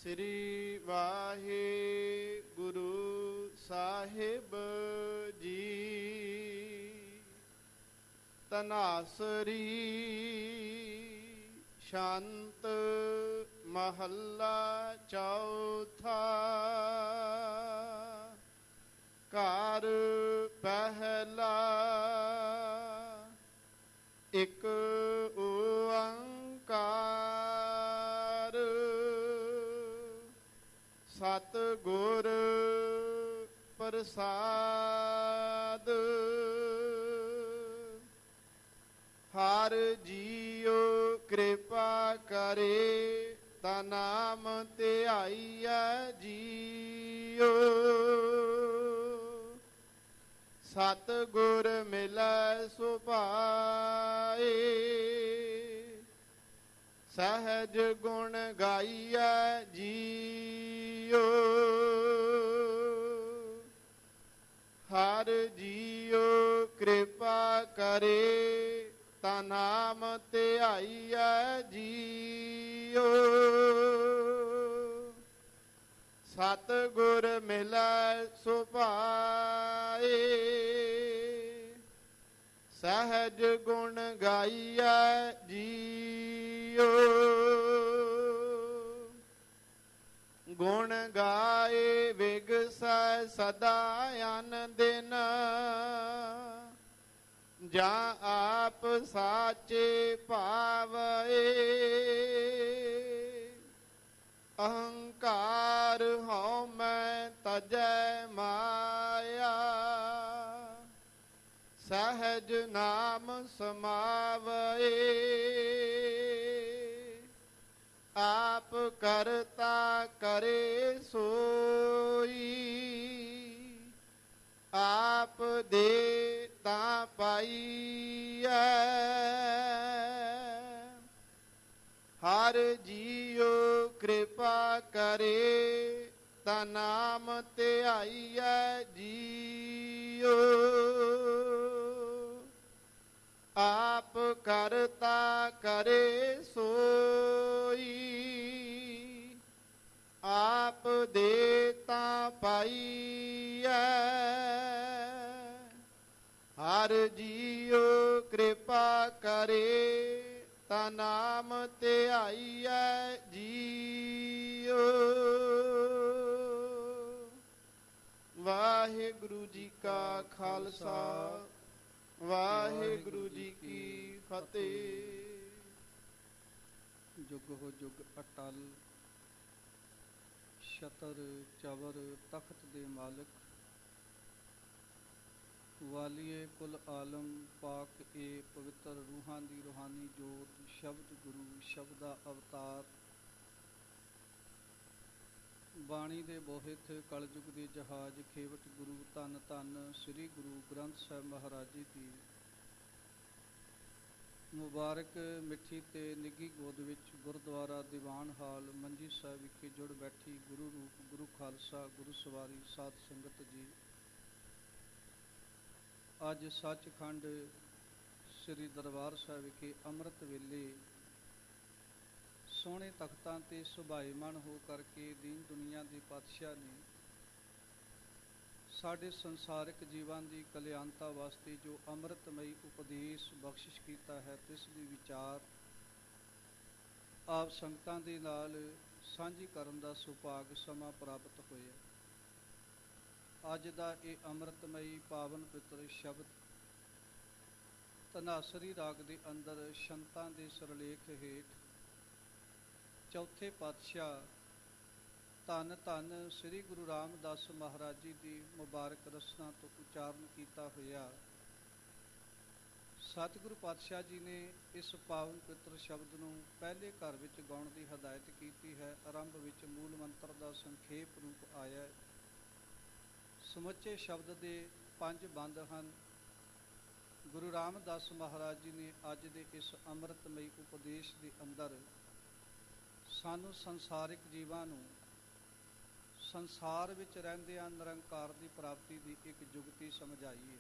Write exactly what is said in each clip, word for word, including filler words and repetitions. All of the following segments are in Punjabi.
ਸ੍ਰੀ ਵਾਹਿਗੁਰੂ ਸਾਹਿਬ ਜੀ। ਤਨਾਸਰੀ ਸ਼ਾਂਤ ਮਹੱਲਾ ਚੌਥਾ। ਘਰ ਪਹਿਲਾ ਇੱਕ ਓੰਕਾਰ। ਸਤਿਗੁਰ ਪ੍ਰਸਾਦ। ਹਰ ਜੀਉ ਕਿਰਪਾ ਕਰੇ ਤਾ ਨਾਮ ਧਿਆਈਐ ਜੀਉ। ਸਤਿਗੁਰ ਮਿਲੈ ਸੁਭਾਏ ਸਹਿਜ ਗੁਣ ਗਾਈਐ ਜੀਉ। ਹਰ ਜੀਉ ਕਿਰਪਾ ਕਰੇ ਤਾ ਨਾਮ ਧਿਆਈਐ ਜੀਉ। ਸਤਿਗੁਰ ਮਿਲੈ ਸੁਭਾਏ ਸਹਿਜ ਗੁਣ ਗਾਈਐ ਜੀਉ। ਗੁਣ ਗਾਏ ਵਿਗਸੈ ਸਦਾ ਅਨ ਦਿਨ ਜਾਂ ਆਪ ਸਾਚੇ ਭਾਵਏ। ਅਹੰਕਾਰ ਹਉਮੈ ਤਜੈ ਮਾਇਆ ਸਹਿਜ ਨਾਮ ਸਮਾਵਏ। ਆਪ ਕਰਤਾ ਕਰੇ ਸੋਈ ਆਪ ਦੇ ਤਾ ਪਾਈਐ। ਹਰ ਜੀਉ ਕਿਰਪਾ ਕਰੇ ਤਾ ਨਾਮ ਧਿਆਈਐ ਜੀਉ। ਆਪ ਕਰਤਾ ਕਰੇ ਸੋਈ ਆਪ ਦੇ ਤਾ ਪਾਈਐ। ਹਰ ਜੀਉ ਕਿਰਪਾ ਕਰੇ ਤਾ ਨਾਮ ਧਿਆਈਐ ਜੀਉ। ਵਾਹਿਗੁਰੂ ਜੀ ਕਾ ਖਾਲਸਾ ਵਾਹਿਗੁਰੂ ਜੀ ਕੀ ਫਤਿਹ। ਜੁਗ ਹੋ ਜੁਗ ਅਟਲ ਛਤਰ ਚਵਰ ਤਖਤ ਦੇ ਮਾਲਕ ਵਾਲੀਏ ਕੁਲ ਆਲਮ ਪਾਕ ਏ ਪਵਿੱਤਰ ਰੂਹਾਂ ਦੀ ਰੂਹਾਨੀ ਜੋਤ ਸ਼ਬਦ ਗੁਰੂ ਸ਼ਬਦਾ ਅਵਤਾਰ ਬਾਣੀ ਦੇ ਬੋਹਿਥ ਕਲਯੁਗ ਦੇ ਜਹਾਜ਼ ਖੇਵਟ ਗੁਰੂ ਧੰਨ ਧੰਨ ਸ੍ਰੀ ਗੁਰੂ ਗ੍ਰੰਥ ਸਾਹਿਬ ਮਹਾਰਾਜ ਜੀ ਦੀ ਮੁਬਾਰਕ ਮਿੱਠੀ ਤੇ ਨਿੱਘੀ ਗੋਦ ਵਿੱਚ ਗੁਰਦੁਆਰਾ ਦੀਵਾਨ ਹਾਲ ਮੰਜੀ ਸਾਹਿਬ ਵਿਖੇ ਜੁੜ ਬੈਠੀ ਗੁਰੂ ਰੂਪ ਗੁਰੂ ਖਾਲਸਾ ਗੁਰੂ ਸਵਾਰੀ ਸਾਧ ਸੰਗਤ ਜੀ, ਅੱਜ ਸੱਚਖੰਡ ਸ੍ਰੀ ਦਰਬਾਰ ਸਾਹਿਬ ਵਿਖੇ ਅੰਮ੍ਰਿਤ ਵੇਲੇ ਸੋਹਣੇ ਤਖਤਾਂ ਤੇ ਸੁਭਾਈਮਾਨ ਹੋ ਕਰਕੇ ਦੀਨ ਦੁਨੀਆ ਦੇ ਪਾਤਸ਼ਾਹ ਨੇ ਸਾਡੇ ਸੰਸਾਰਿਕ ਜੀਵਨ ਦੀ ਕਲਿਆਣਤਾ ਵਾਸਤੇ ਜੋ ਅੰਮ੍ਰਿਤਮਈ ਉਪਦੇਸ਼ ਬਖਸ਼ਿਸ਼ ਕੀਤਾ ਹੈ, ਤਿਸ ਦੀ ਵਿਚਾਰ ਆਪ ਸੰਗਤਾਂ ਦੇ ਨਾਲ ਸਾਂਝੀ ਕਰਨ ਦਾ ਸੁਭਾਗ ਸਮਾਂ ਪ੍ਰਾਪਤ ਹੋਇਆ। ਅੱਜ ਦਾ ਇਹ ਅੰਮ੍ਰਿਤਮਈ ਪਾਵਨ ਪਿੱਤਰ ਸ਼ਬਦ ਧਨਾਸਰੀ ਰਾਗ ਦੇ ਅੰਦਰ ਸ਼ੰਤਾਂ ਦੇ ਸਿਰਲੇਖ ਹੇਠ ਚੌਥੇ ਪਾਤਸ਼ਾਹ ਧੰਨ ਧੰਨ ਸ੍ਰੀ ਗੁਰੂ ਰਾਮਦਾਸ ਮਹਾਰਾਜ ਜੀ ਦੀ ਮੁਬਾਰਕ ਰਸਨਾ ਤੋਂ ਉਚਾਰਨ ਕੀਤਾ ਹੋਇਆ। ਸਤਿਗੁਰੂ ਪਾਤਸ਼ਾਹ ਜੀ ਨੇ ਇਸ ਪਾਵਨ ਪਿੱਤਰ ਸ਼ਬਦ ਨੂੰ ਪਹਿਲੇ ਘਰ ਵਿੱਚ ਗਾਉਣ ਦੀ ਹਦਾਇਤ ਕੀਤੀ ਹੈ। ਆਰੰਭ ਵਿੱਚ ਮੂਲ ਮੰਤਰ ਦਾ ਸੰਖੇਪ ਰੂਪ ਆਇਆ। ਸਮੁੱਚੇ ਸ਼ਬਦ ਦੇ ਪੰਜ ਬੰਦ ਹਨ। ਗੁਰੂ ਰਾਮਦਾਸ ਮਹਾਰਾਜ ਜੀ ਨੇ ਅੱਜ ਦੇ ਇਸ ਅੰਮ੍ਰਿਤਮਈ ਉਪਦੇਸ਼ ਦੇ ਅੰਦਰ ਸਾਨੂੰ ਸੰਸਾਰਿਕ ਜੀਵਾਂ ਨੂੰ ਸੰਸਾਰ ਵਿੱਚ ਰਹਿੰਦਿਆਂ ਨਿਰੰਕਾਰ ਦੀ ਪ੍ਰਾਪਤੀ ਦੀ ਇੱਕ ਜੁਗਤੀ ਸਮਝਾਈ ਹੈ।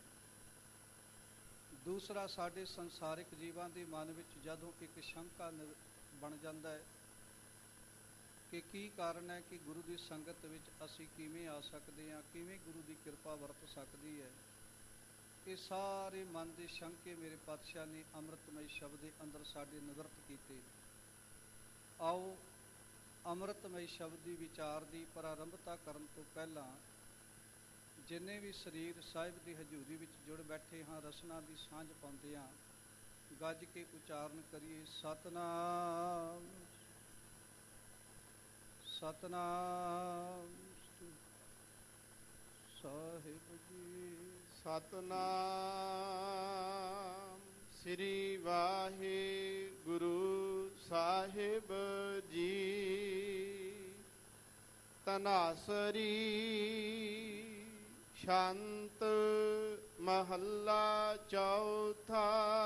ਦੂਸਰਾ, ਸਾਡੇ ਸੰਸਾਰਿਕ ਜੀਵਾਂ ਦੇ ਮਨ ਵਿੱਚ ਜਦੋਂ ਇੱਕ ਸ਼ੰਕਾ ਬਣ ਜਾਂਦਾ ਹੈ ਕਿ ਕੀ ਕਾਰਨ ਹੈ ਕਿ ਗੁਰੂ ਦੀ ਸੰਗਤ ਵਿੱਚ ਅਸੀਂ ਕਿਵੇਂ ਆ ਸਕਦੇ ਹਾਂ, ਕਿਵੇਂ ਗੁਰੂ ਦੀ ਕਿਰਪਾ ਵਰਤ ਸਕਦੀ ਹੈ। ਇਹ ਸਾਰੇ ਮਨ ਦੇ ਸ਼ੰਕੇ ਮੇਰੇ ਪਾਤਸ਼ਾਹ ਨੇ ਅੰਮ੍ਰਿਤਮਈ ਸ਼ਬਦ ਦੇ ਅੰਦਰ ਸਾਡੇ ਨਿਵਰਤ ਕੀਤੇ। ਆਓ ਅੰਮ੍ਰਿਤਮਈ ਸ਼ਬਦ ਦੀ ਵਿਚਾਰ ਦੀ ਪ੍ਰਾਰੰਭਤਾ ਕਰਨ ਤੋਂ ਪਹਿਲਾਂ ਜਿੰਨੇ ਵੀ ਸਰੀਰ ਸਾਹਿਬ ਦੀ ਹਜ਼ੂਰੀ ਵਿੱਚ ਜੁੜ ਬੈਠੇ ਹਾਂ, ਰਸਨਾ ਦੀ ਸਾਂਝ ਪਾਉਂਦੇ ਹਾਂ, ਗੱਜ ਕੇ ਉਚਾਰਨ ਕਰੀਏ ਸਤਨਾਮ ਸਤਨਾਮ ਸਾਹਿਬ ਜੀ। ਸਤਨਾਮ ਸ੍ਰੀ ਵਾਹਿਗੁਰੂ ਸਾਹਿਬ ਜੀ। ਤਨਾਸਰੀ ਸ਼ਾਂਤ ਮਹੱਲਾ ਚੌਥਾ।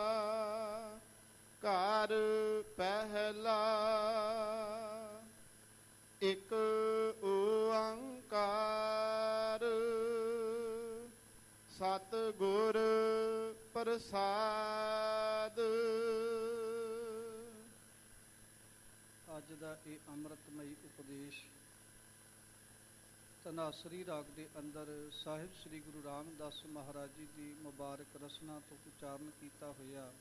ਘਰ ਪਹਿਲਾ ਇਕ ਓੰਕਾਰ ਸਤਿਗੁਰ ਪ੍ਰਸਾਦ। ਅੱਜ ਦਾ ਇਹ ਅੰਮ੍ਰਿਤਮਈ ਉਪਦੇਸ਼ ਧਨਾਸਰੀ ਰਾਗ ਦੇ ਅੰਦਰ ਸਾਹਿਬ ਸ੍ਰੀ ਗੁਰੂ ਰਾਮਦਾਸ ਮਹਾਰਾਜ ਜੀ ਦੀ ਮੁਬਾਰਕ ਰਸਨਾ ਤੋਂ ਉਚਾਰਨ ਕੀਤਾ ਹੋਇਆ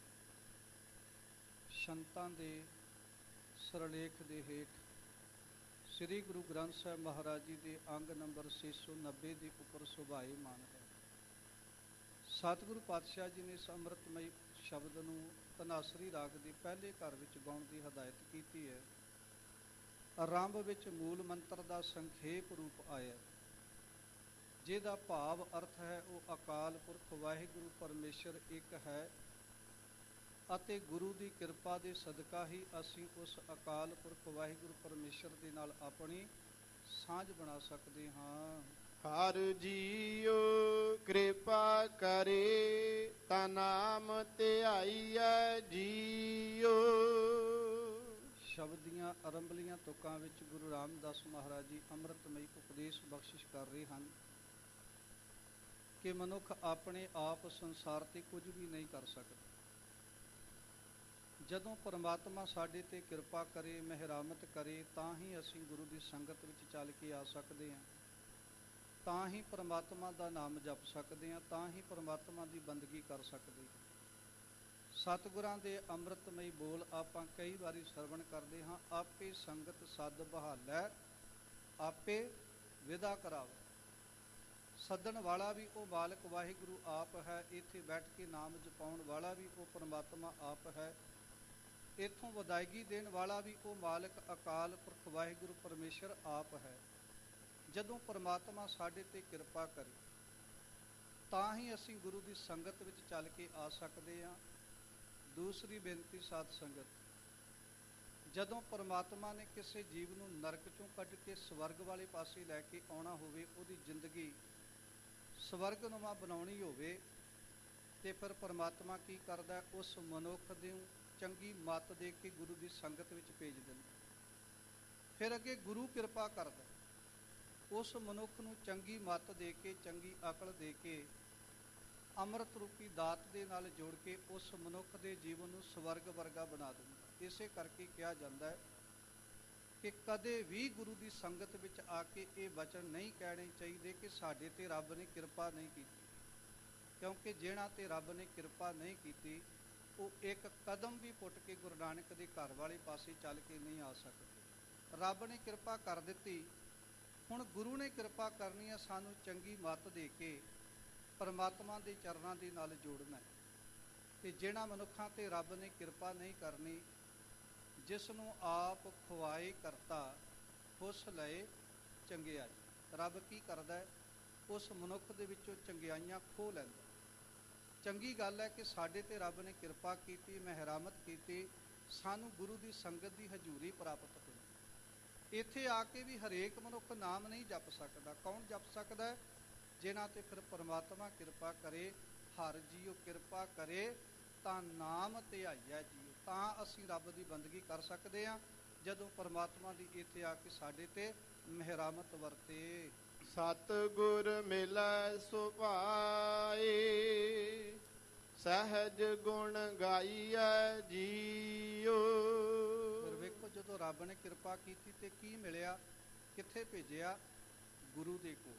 ਸੰਤਾਂ ਦੇ ਸਿਰਲੇਖ ਦੇ ਹੇਠ ਸ੍ਰੀ ਗੁਰੂ ਗ੍ਰੰਥ ਸਾਹਿਬ ਮਹਾਰਾਜ ਜੀ ਦੇ ਅੰਗ ਨੰਬਰ ਛੇ ਸੌ ਨੱਬੇ ਦੇ ਉੱਪਰ ਸੁਭਾਏਮਾਨ ਹੈ। ਸਤਿਗੁਰੂ ਪਾਤਸ਼ਾਹ ਜੀ ਨੇ ਇਸ ਅੰਮ੍ਰਿਤਮਈ ਸ਼ਬਦ ਨੂੰ ਧਨਾਸਰੀ ਰਾਗ ਦੇ ਪਹਿਲੇ ਘਰ ਵਿੱਚ ਗਾਉਣ ਦੀ ਹਦਾਇਤ ਕੀਤੀ ਹੈ। ਆਰੰਭ ਵਿੱਚ ਮੂਲ ਮੰਤਰ ਦਾ ਸੰਖੇਪ ਰੂਪ ਆਇਆ, ਜਿਹਦਾ ਭਾਵ ਅਰਥ ਹੈ ਉਹ ਅਕਾਲ ਪੁਰਖ ਵਾਹਿਗੁਰੂ ਪਰਮੇਸ਼ਰ ਇੱਕ ਹੈ ਅਤੇ ਗੁਰੂ ਦੀ ਕਿਰਪਾ ਦੇ ਸਦਕਾ ਹੀ ਅਸੀਂ ਉਸ ਅਕਾਲ ਪੁਰਖ ਵਾਹਿਗੁਰੂ ਪਰਮੇਸ਼ਰ ਦੇ ਨਾਲ ਆਪਣੀ ਸਾਂਝ ਬਣਾ ਸਕਦੇ ਹਾਂ। ਹਰ ਜੀਉ ਕਿਰਪਾ ਕਰੇ ਤਾ ਨਾਮ ਧਿਆਈਐ ਜੀਉ। ਸ਼ਬਦ ਦੀਆਂ ਆਰੰਭਲੀਆਂ ਤੁਕਾਂ ਵਿੱਚ ਗੁਰੂ ਰਾਮਦਾਸ ਮਹਾਰਾਜ ਜੀ ਅੰਮ੍ਰਿਤਮਈ ਉਪਦੇਸ਼ ਬਖਸ਼ਿਸ਼ ਕਰ ਰਹੇ ਹਨ ਕਿ ਮਨੁੱਖ ਆਪਣੇ ਆਪ ਸੰਸਾਰ ਤੇ ਕੁਝ ਵੀ ਨਹੀਂ ਕਰ ਸਕਦਾ। ਜਦੋਂ ਪਰਮਾਤਮਾ ਸਾਡੇ ਤੇ ਕਿਰਪਾ ਕਰੇ, ਮਿਹਰਾਮਤ ਕਰੇ, ਤਾਂ ਹੀ ਅਸੀਂ ਗੁਰੂ ਦੀ ਸੰਗਤ ਵਿੱਚ ਚੱਲ ਕੇ ਆ ਸਕਦੇ ਹਾਂ, ਤਾਂ ਹੀ ਪਰਮਾਤਮਾ ਦਾ ਨਾਮ ਜਪ ਸਕਦੇ ਹਾਂ, ਤਾਂ ਹੀ ਪਰਮਾਤਮਾ ਦੀ ਬੰਦਗੀ ਕਰ ਸਕਦੇ ਹਾਂ। ਸਤਿਗੁਰਾਂ ਦੇ ਅੰਮ੍ਰਿਤਮਈ ਬੋਲ ਆਪਾਂ ਕਈ ਵਾਰੀ ਸਰਵਣ ਕਰਦੇ ਹਾਂ, ਆਪੇ ਸੰਗਤ ਸੱਦ ਬਹਾਲੈ ਆਪੇ ਵਿਦਾ ਕਰਾਵੇ। ਸੱਦਣ ਵਾਲਾ ਵੀ ਉਹ ਮਾਲਕ ਵਾਹਿਗੁਰੂ ਆਪ ਹੈ, ਇੱਥੇ ਬੈਠ ਕੇ ਨਾਮ ਜਪਾਉਣ ਵਾਲਾ ਵੀ ਉਹ ਪਰਮਾਤਮਾ ਆਪ ਹੈ, ਇੱਥੋਂ ਵਿਦਾਇਗੀ ਦੇਣ ਵਾਲਾ ਵੀ ਉਹ ਮਾਲਕ ਅਕਾਲ ਪੁਰਖ ਵਾਹਿਗੁਰੂ ਪਰਮੇਸ਼ਰ ਆਪ ਹੈ। ਜਦੋਂ ਪਰਮਾਤਮਾ ਸਾਡੇ ਤੇ ਕਿਰਪਾ ਕਰੇ ਤਾਂ ਹੀ ਅਸੀਂ ਗੁਰੂ ਦੀ ਸੰਗਤ ਵਿੱਚ ਚੱਲ ਕੇ ਆ ਸਕਦੇ ਹਾਂ। ਦੂਸਰੀ ਬੇਨਤੀ ਸਾਧ ਸੰਗਤ, ਜਦੋਂ ਪਰਮਾਤਮਾ ਨੇ ਕਿਸੇ ਜੀਵ ਨੂੰ ਨਰਕ ਚੋਂ ਕੱਢ ਕੇ ਸਵਰਗ ਵਾਲੇ ਪਾਸੇ ਲੈ ਕੇ ਆਉਣਾ ਹੋਵੇ, ਉਹਦੀ ਜ਼ਿੰਦਗੀ ਸਵਰਗਨੁਮਾ ਬਣਾਉਣੀ ਹੋਵੇ, ਤੇ ਫਿਰ ਪਰਮਾਤਮਾ ਕੀ ਕਰਦਾ? ਉਸ ਮਨੁੱਖ ਨੂੰ ਚੰਗੀ ਮੱਤ ਦੇ ਕੇ ਗੁਰੂ ਦੀ ਸੰਗਤ ਵਿੱਚ ਭੇਜ ਦਿੰਦਾ। ਫਿਰ ਅੱਗੇ ਗੁਰੂ ਕਿਰਪਾ ਕਰਦਾ, ਉਸ ਮਨੁੱਖ ਨੂੰ ਚੰਗੀ ਮੱਤ ਦੇ ਕੇ, ਚੰਗੀ ਅਕਲ ਦੇ ਕੇ, ਅੰਮ੍ਰਿਤ ਰੂਪੀ ਦਾਤ ਦੇ ਨਾਲ ਜੋੜ ਕੇ ਉਸ ਮਨੁੱਖ ਦੇ ਜੀਵਨ ਨੂੰ ਸਵਰਗ ਵਰਗਾ ਬਣਾ ਦਿੰਦਾ। ਇਸੇ ਕਰਕੇ ਕਿਹਾ ਜਾਂਦਾ ਹੈ ਕਿ ਕਦੇ ਵੀ ਗੁਰੂ ਦੀ ਸੰਗਤ ਵਿੱਚ ਆ ਕੇ ਇਹ ਵਚਨ ਨਹੀਂ ਕਹਿਣੇ ਚਾਹੀਦੇ ਕਿ ਸਾਡੇ ਤੇ ਰੱਬ ਨੇ ਕਿਰਪਾ ਨਹੀਂ ਕੀਤੀ, ਕਿਉਂਕਿ ਜਿਹਨਾਂ ਤੇ ਰੱਬ ਨੇ ਕਿਰਪਾ ਨਹੀਂ ਕੀਤੀ ਉਹ ਇੱਕ ਕਦਮ ਵੀ ਪੁੱਟ ਕੇ ਗੁਰੂ ਨਾਨਕ ਦੇ ਘਰ ਵਾਲੇ ਪਾਸੇ ਚੱਲ ਕੇ ਨਹੀਂ ਆ ਸਕਦੇ। ਰੱਬ ਨੇ ਕਿਰਪਾ ਕਰ ਦਿੱਤੀ, ਹੁਣ ਗੁਰੂ ਨੇ ਕਿਰਪਾ ਕਰਨੀ ਹੈ, ਸਾਨੂੰ ਚੰਗੀ ਮੱਤ ਦੇ ਕੇ ਪਰਮਾਤਮਾ ਦੇ ਚਰਨਾਂ ਦੇ ਨਾਲ ਜੋੜਨਾ ਹੈ। ਤੇ ਜਿਹਨਾਂ ਮਨੁੱਖਾਂ ਤੇ ਰੱਬ ਨੇ ਕਿਰਪਾ ਨਹੀਂ ਕਰਨੀ, ਜਿਸ ਨੂੰ ਆਪ ਖੁਆਏ ਕਰਤਾ ਖੁਸ਼ ਲਏ ਚੰਗਿਆਈ, ਰੱਬ ਕੀ ਕਰਦਾ ਹੈ? ਉਸ ਮਨੁੱਖ ਦੇ ਵਿੱਚੋਂ ਚੰਗਿਆਈਆਂ ਖੋਹ ਲੈਂਦਾ। ਚੰਗੀ ਗੱਲ ਹੈ ਕਿ ਸਾਡੇ ਤੇ ਰੱਬ ਨੇ ਕਿਰਪਾ ਕੀਤੀ, ਮਿਹਰਾਮਤ ਕੀਤੀ, ਸਾਨੂੰ ਗੁਰੂ ਦੀ ਸੰਗਤ ਦੀ ਹਜ਼ੂਰੀ ਪ੍ਰਾਪਤ ਹੋਈ। ਇੱਥੇ ਆ ਕੇ ਵੀ ਹਰੇਕ ਮਨੁੱਖ ਨਾਮ ਨਹੀਂ ਜਪ ਸਕਦਾ। ਕੌਣ ਜਪ ਸਕਦਾ ਹੈ? ਜਿਨ੍ਹਾਂ ਤੇ ਫਿਰ ਪਰਮਾਤਮਾ ਕਿਰਪਾ ਕਰੇ। ਹਰ ਜੀਓ ਕਿਰਪਾ ਕਰੇ ਤਾਂ ਨਾਮ ਧਿਆਈਐ ਜੀਓ, ਤਾਂ ਅਸੀਂ ਰੱਬ ਦੀ ਬੰਦਗੀ ਕਰ ਸਕਦੇ ਹਾਂ ਜਦੋਂ ਪਰਮਾਤਮਾ ਦੀ ਇੱਥੇ ਆ ਕੇ ਸਾਡੇ ਤੇ ਮਿਹਰਾਮਤ ਵਰਤੇ। ਸਤਿਗੁਰ ਮਿਲੈ ਸੁਭਾਏ ਸਹਿਜ ਗੁਣ ਗਾਈਐ ਜੀਓ। ਫਿਰ ਵੇਖੋ, ਜਦੋਂ ਰੱਬ ਨੇ ਕਿਰਪਾ ਕੀਤੀ ਤੇ ਕੀ ਮਿਲਿਆ, ਕਿੱਥੇ ਭੇਜਿਆ? ਗੁਰੂ ਦੇ ਕੋਲ।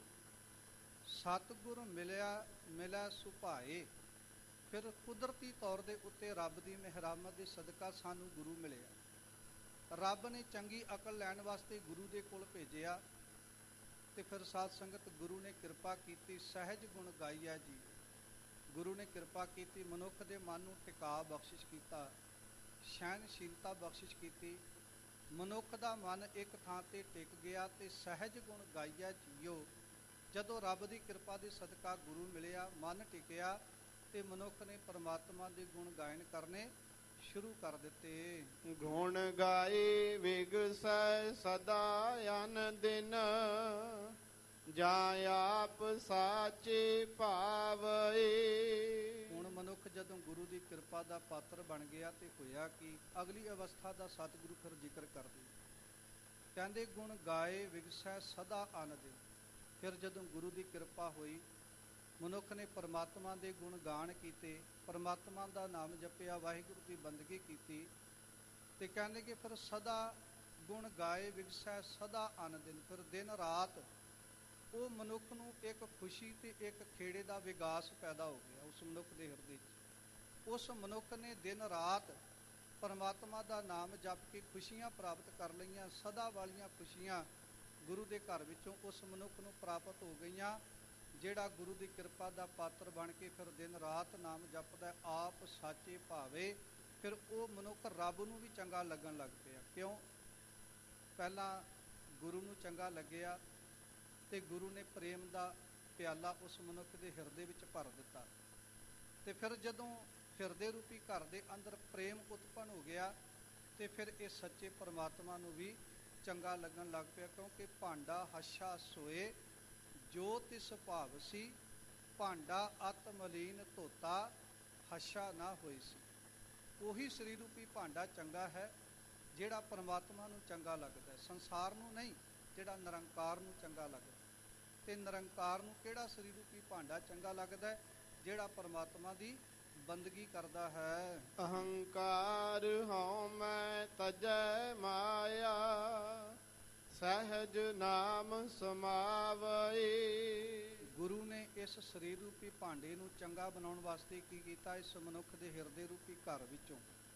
ਸਤਿਗੁਰ ਮਿਲਿਆ ਮਿਲੈ ਸੁਭਾਏ। ਫਿਰ ਕੁਦਰਤੀ ਤੌਰ ਦੇ ਉੱਤੇ ਰੱਬ ਦੀ ਮਿਹਰਮਤ ਦੇ ਸਦਕਾ ਸਾਨੂੰ ਗੁਰੂ ਮਿਲਿਆ। ਰੱਬ ਨੇ ਚੰਗੀ ਅਕਲ ਲੈਣ ਵਾਸਤੇ ਗੁਰੂ ਦੇ ਕੋਲ ਭੇਜਿਆ ਤੇ ਫਿਰ ਸਾਧ ਸੰਗਤ ਗੁਰੂ ਨੇ ਕਿਰਪਾ ਕੀਤੀ, ਸਹਿਜ ਗੁਣ ਗਾਈਆ ਜੀ। ਗੁਰੂ ਨੇ ਕਿਰਪਾ ਕੀਤੀ, ਮਨੁੱਖ ਦੇ ਮਨ ਨੂੰ ਟਿਕਾ ਬਖਸ਼ਿਸ਼ ਕੀਤਾ, ਸਹਿਨਸ਼ੀਲਤਾ ਬਖਸ਼ਿਸ਼ ਕੀਤੀ। ਮਨੁੱਖ ਦਾ ਮਨ ਇੱਕ ਥਾਂ ਤੇ ਟਿਕ ਗਿਆ ਤੇ ਸਹਿਜ ਗੁਣ ਗਾਈਆ ਜੀਓ। ਜਦੋਂ ਰੱਬ ਦੀ ਕਿਰਪਾ ਦੇ ਸਦਕਾ ਗੁਰੂ ਮਿਲਿਆ, ਮਨ ਟਿਕਿਆ ਤੇ ਮਨੁੱਖ ਨੇ ਪਰਮਾਤਮਾ ਦੇ ਗੁਣ ਗਾਇਨ ਕਰਨੇ ਸ਼ੁਰੂ ਕਰ ਦਿੱਤੇ। ਗੁਣ ਗਾਏ ਵਿਗਸੈ ਸਦਾ ਅਨ ਦਿਨ, ਜਾਂ ਆਪ ਸਾਚੇ ਭਾਵਏ। ਹੁਣ ਮਨੁੱਖ ਜਦੋਂ ਗੁਰੂ ਦੀ ਕਿਰਪਾ ਦਾ ਪਾਤਰ ਬਣ ਗਿਆ ਤੇ ਹੋਇਆ ਕਿ ਅਗਲੀ ਅਵਸਥਾ ਦਾ ਸਤਿਗੁਰੂ ਫਿਰ ਜ਼ਿਕਰ ਕਰਦੇ, ਕਹਿੰਦੇ ਗੁਣ ਗਾਏ ਵਿਗਸੈ ਸਦਾ ਅਨ ਦਿਨ। ਫਿਰ ਜਦੋਂ ਗੁਰੂ ਦੀ ਕਿਰਪਾ ਹੋਈ, ਮਨੁੱਖ ਨੇ ਪਰਮਾਤਮਾ ਦੇ ਗੁਣ ਗਾਣ ਕੀਤੇ, ਪਰਮਾਤਮਾ ਦਾ ਨਾਮ ਜਪਿਆ, ਵਾਹਿਗੁਰੂ ਦੀ ਬੰਦਗੀ ਕੀਤੀ ਤੇ ਕਹਿੰਦੇ ਕਿ ਫਿਰ ਸਦਾ ਗੁਣ ਗਾਏ ਵਿਗਸੈ ਸਦਾ ਅਨ ਦਿਨ। ਫਿਰ ਦਿਨ ਰਾਤ ਉਹ ਮਨੁੱਖ ਨੂੰ ਇੱਕ ਖੁਸ਼ੀ ਤੇ ਇੱਕ ਖੇੜੇ ਦਾ ਵਿਗਾਸ ਪੈਦਾ ਹੋ ਗਿਆ ਉਸ ਮਨੁੱਖ ਦੇ ਹਿਰਦੇ 'ਚ। ਉਸ ਮਨੁੱਖ ਨੇ ਦਿਨ ਰਾਤ ਪਰਮਾਤਮਾ ਦਾ ਨਾਮ ਜਪ ਕੇ ਖੁਸ਼ੀਆਂ ਪ੍ਰਾਪਤ ਕਰ ਲਈਆਂ। ਸਦਾ ਵਾਲੀਆਂ ਖੁਸ਼ੀਆਂ ਗੁਰੂ ਦੇ ਘਰ ਵਿੱਚੋਂ ਉਸ ਮਨੁੱਖ ਨੂੰ ਪ੍ਰਾਪਤ ਹੋ ਗਈਆਂ, ਜਿਹੜਾ ਗੁਰੂ ਦੀ ਕਿਰਪਾ ਦਾ ਪਾਤਰ ਬਣ ਕੇ ਫਿਰ ਦਿਨ ਰਾਤ ਨਾਮ ਜਪਦਾ, ਆਪ ਸਾਚੇ ਭਾਵੇ। ਫਿਰ ਉਹ ਮਨੁੱਖ ਰੱਬ ਨੂੰ ਵੀ ਚੰਗਾ ਲੱਗਣ ਲੱਗ ਪਿਆ। ਕਿਉਂ? ਪਹਿਲਾਂ ਗੁਰੂ ਨੂੰ ਚੰਗਾ ਲੱਗਿਆ ਤੇ ਗੁਰੂ ਨੇ ਪ੍ਰੇਮ ਦਾ ਪਿਆਲਾ ਉਸ ਮਨੁੱਖ ਦੇ ਹਿਰਦੇ ਵਿੱਚ ਭਰ ਦਿੱਤਾ ਤੇ ਫਿਰ ਜਦੋਂ ਹਿਰਦੇ ਰੂਪੀ ਘਰ ਦੇ ਅੰਦਰ ਪ੍ਰੇਮ ਉਤਪੰਨ ਹੋ ਗਿਆ ਤੇ ਫਿਰ ਇਹ ਸੱਚੇ ਪਰਮਾਤਮਾ ਨੂੰ ਵੀ ਚੰਗਾ ਲੱਗਣ ਲੱਗ ਪਿਆ। ਕਿਉਂਕਿ ਭਾਂਡਾ ਹੱਛਾ ਸੋਏ ਜੋ ਤਿਸ ਭਾਵ ਸੀ, ਭਾਂਡਾ ਅਤ ਮਲੀਨ ਧੋਤਾ ਹੱਛਾ ਨਾ ਹੋਈ ਸੀ। ਉਹੀ ਸਰੀਰ ਰੂਪੀ ਭਾਂਡਾ ਚੰਗਾ ਹੈ ਜਿਹੜਾ ਪਰਮਾਤਮਾ ਨੂੰ ਚੰਗਾ ਲੱਗਦਾ, ਸੰਸਾਰ ਨੂੰ ਨਹੀਂ, ਜਿਹੜਾ ਨਿਰੰਕਾਰ ਨੂੰ ਚੰਗਾ ਲੱਗਦਾ। ਤੇ ਨਿਰੰਕਾਰ ਨੂੰ ਕਿਹੜਾ ਸਰੀਰ ਰੂਪੀ ਭਾਂਡਾ ਚੰਗਾ ਲੱਗਦਾ? ਜਿਹੜਾ ਪਰਮਾਤਮਾ ਦੀ ਬੰਦਗੀ ਕਰਦਾ ਹੈ। ਅਹੰਕਾਰ ਹਉ ਮੈਂ ਤਜੈ ਮਾਇਆ, ਸਹਿਜ ਨਾਮ ਸਮਾਵਏ। ਗੁਰੂ ਨੇ ਇਸ ਸਰੀਰ ਰੂਪੀ ਭਾਂਡੇ ਨੂੰ ਚੰਗਾ ਬਣਾਉਣ ਵਾਸਤੇ ਕੀ ਕੀਤਾ? ਇਸ ਮਨੁੱਖ ਦੇ ਹਿਰਦੇ ਰੂਪੀ ਘਰ ਵਿੱਚੋਂ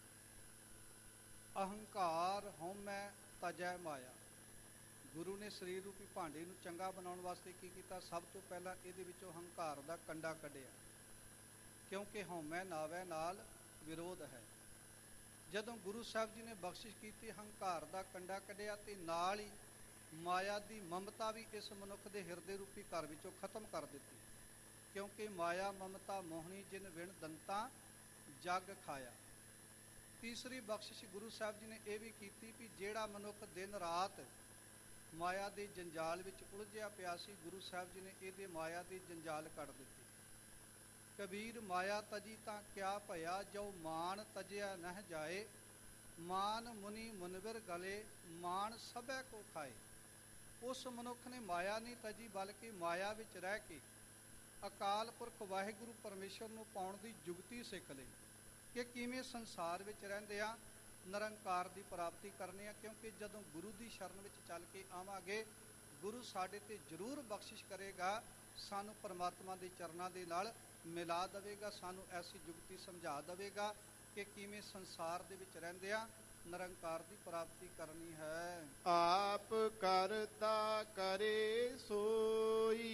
ਅਹੰਕਾਰ ਹਉਮੈ ਤਜੈ ਮਾਇਆ। ਗੁਰੂ ਨੇ ਸਰੀਰ ਰੂਪੀ ਭਾਂਡੇ ਨੂੰ ਚੰਗਾ ਬਣਾਉਣ ਵਾਸਤੇ ਕੀ ਕੀਤਾ? ਸਭ ਤੋਂ ਪਹਿਲਾਂ ਇਹਦੇ ਵਿੱਚੋਂ ਹੰਕਾਰ ਦਾ ਕੰਡਾ ਕੱਢਿਆ, ਕਿਉਂਕਿ ਹਉਮੈ ਨਾਵੈ ਨਾਲ ਵਿਰੋਧ ਹੈ। ਜਦੋਂ ਗੁਰੂ ਸਾਹਿਬ ਜੀ ਨੇ ਬਖਸ਼ਿਸ਼ ਕੀਤੀ, ਹੰਕਾਰ ਦਾ ਕੰਡਾ ਕੱਢਿਆ ਤੇ ਨਾਲ ਹੀ ਮਾਇਆ ਦੀ ਮਮਤਾ ਵੀ ਇਸ ਮਨੁੱਖ ਦੇ ਹਿਰਦੇ ਰੂਪੀ ਘਰ ਵਿੱਚੋਂ ਖਤਮ ਕਰ ਦਿੱਤੀ। ਕਿਉਂਕਿ ਮਾਇਆ ਮਮਤਾ ਮੋਹਣੀ ਜਿਨ ਵਿਣ ਦੰਤਾ ਜਗ ਖਾਇਆ। ਤੀਸਰੀ ਬਖਸ਼ਿਸ਼ ਗੁਰੂ ਸਾਹਿਬ ਜੀ ਨੇ ਇਹ ਵੀ ਕੀਤੀ ਵੀ ਜਿਹੜਾ ਮਨੁੱਖ ਦਿਨ ਰਾਤ ਮਾਇਆ ਦੇ ਜੰਜਾਲ ਵਿੱਚ ਉਲਝਿਆ ਪਿਆ ਸੀ, ਗੁਰੂ ਸਾਹਿਬ ਜੀ ਨੇ ਇਹਦੇ ਮਾਇਆ ਦੀ ਜੰਜਾਲ ਕੱਢ ਦਿੱਤੀ। ਕਬੀਰ ਮਾਇਆ ਤਜੀ ਤਾਂ ਕਿਆ ਭਇਆ, ਜੋ ਮਾਨ ਤਜਿਆ ਨਹਿ ਜਾਏ, ਮਾਨ ਮੁਨੀ ਮੁਨਵਿਰ ਗਲੇ, ਮਾਨ ਸਭੈ ਕੋ ਖਾਏ। ਉਸ ਮਨੁੱਖ ਨੇ ਮਾਇਆ ਨਹੀਂ ਤਜੀ, ਬਲਕਿ ਮਾਇਆ ਵਿੱਚ ਰਹਿ ਕੇ ਅਕਾਲ ਪੁਰਖ ਵਾਹਿਗੁਰੂ ਪਰਮੇਸ਼ਰ ਨੂੰ ਪਾਉਣ ਦੀ ਜੁਗਤੀ ਸਿੱਖ ਲਈ ਕਿ ਕਿਵੇਂ ਸੰਸਾਰ ਵਿੱਚ ਰਹਿੰਦੇ ਆ ਨਿਰੰਕਾਰ ਦੀ ਪ੍ਰਾਪਤੀ ਕਰਨੀ ਆ। ਕਿਉਂਕਿ ਜਦੋਂ ਗੁਰੂ ਦੀ ਸ਼ਰਨ ਵਿੱਚ ਚੱਲ ਕੇ ਆਵਾਂਗੇ, ਗੁਰੂ ਸਾਡੇ ਤੇ ਜ਼ਰੂਰ ਬਖਸ਼ਿਸ਼ ਕਰੇਗਾ, ਸਾਨੂੰ ਪਰਮਾਤਮਾ ਦੇ ਚਰਨਾਂ ਦੇ ਨਾਲ ਮਿਲਾ ਦੇਵੇਗਾ, ਸਾਨੂੰ ਐਸੀ ਜੁਗਤੀ ਸਮਝਾ ਦੇਵੇਗਾ ਕਿ ਕਿਵੇਂ ਸੰਸਾਰ ਦੇ ਵਿੱਚ ਰਹਿੰਦੇ ਆ ਨਿਰੰਕਾਰ ਦੀ ਪ੍ਰਾਪਤੀ ਕਰਨੀ ਹੈ। ਆਪ ਕਰਤਾ ਕਰੇ ਸੋਈ,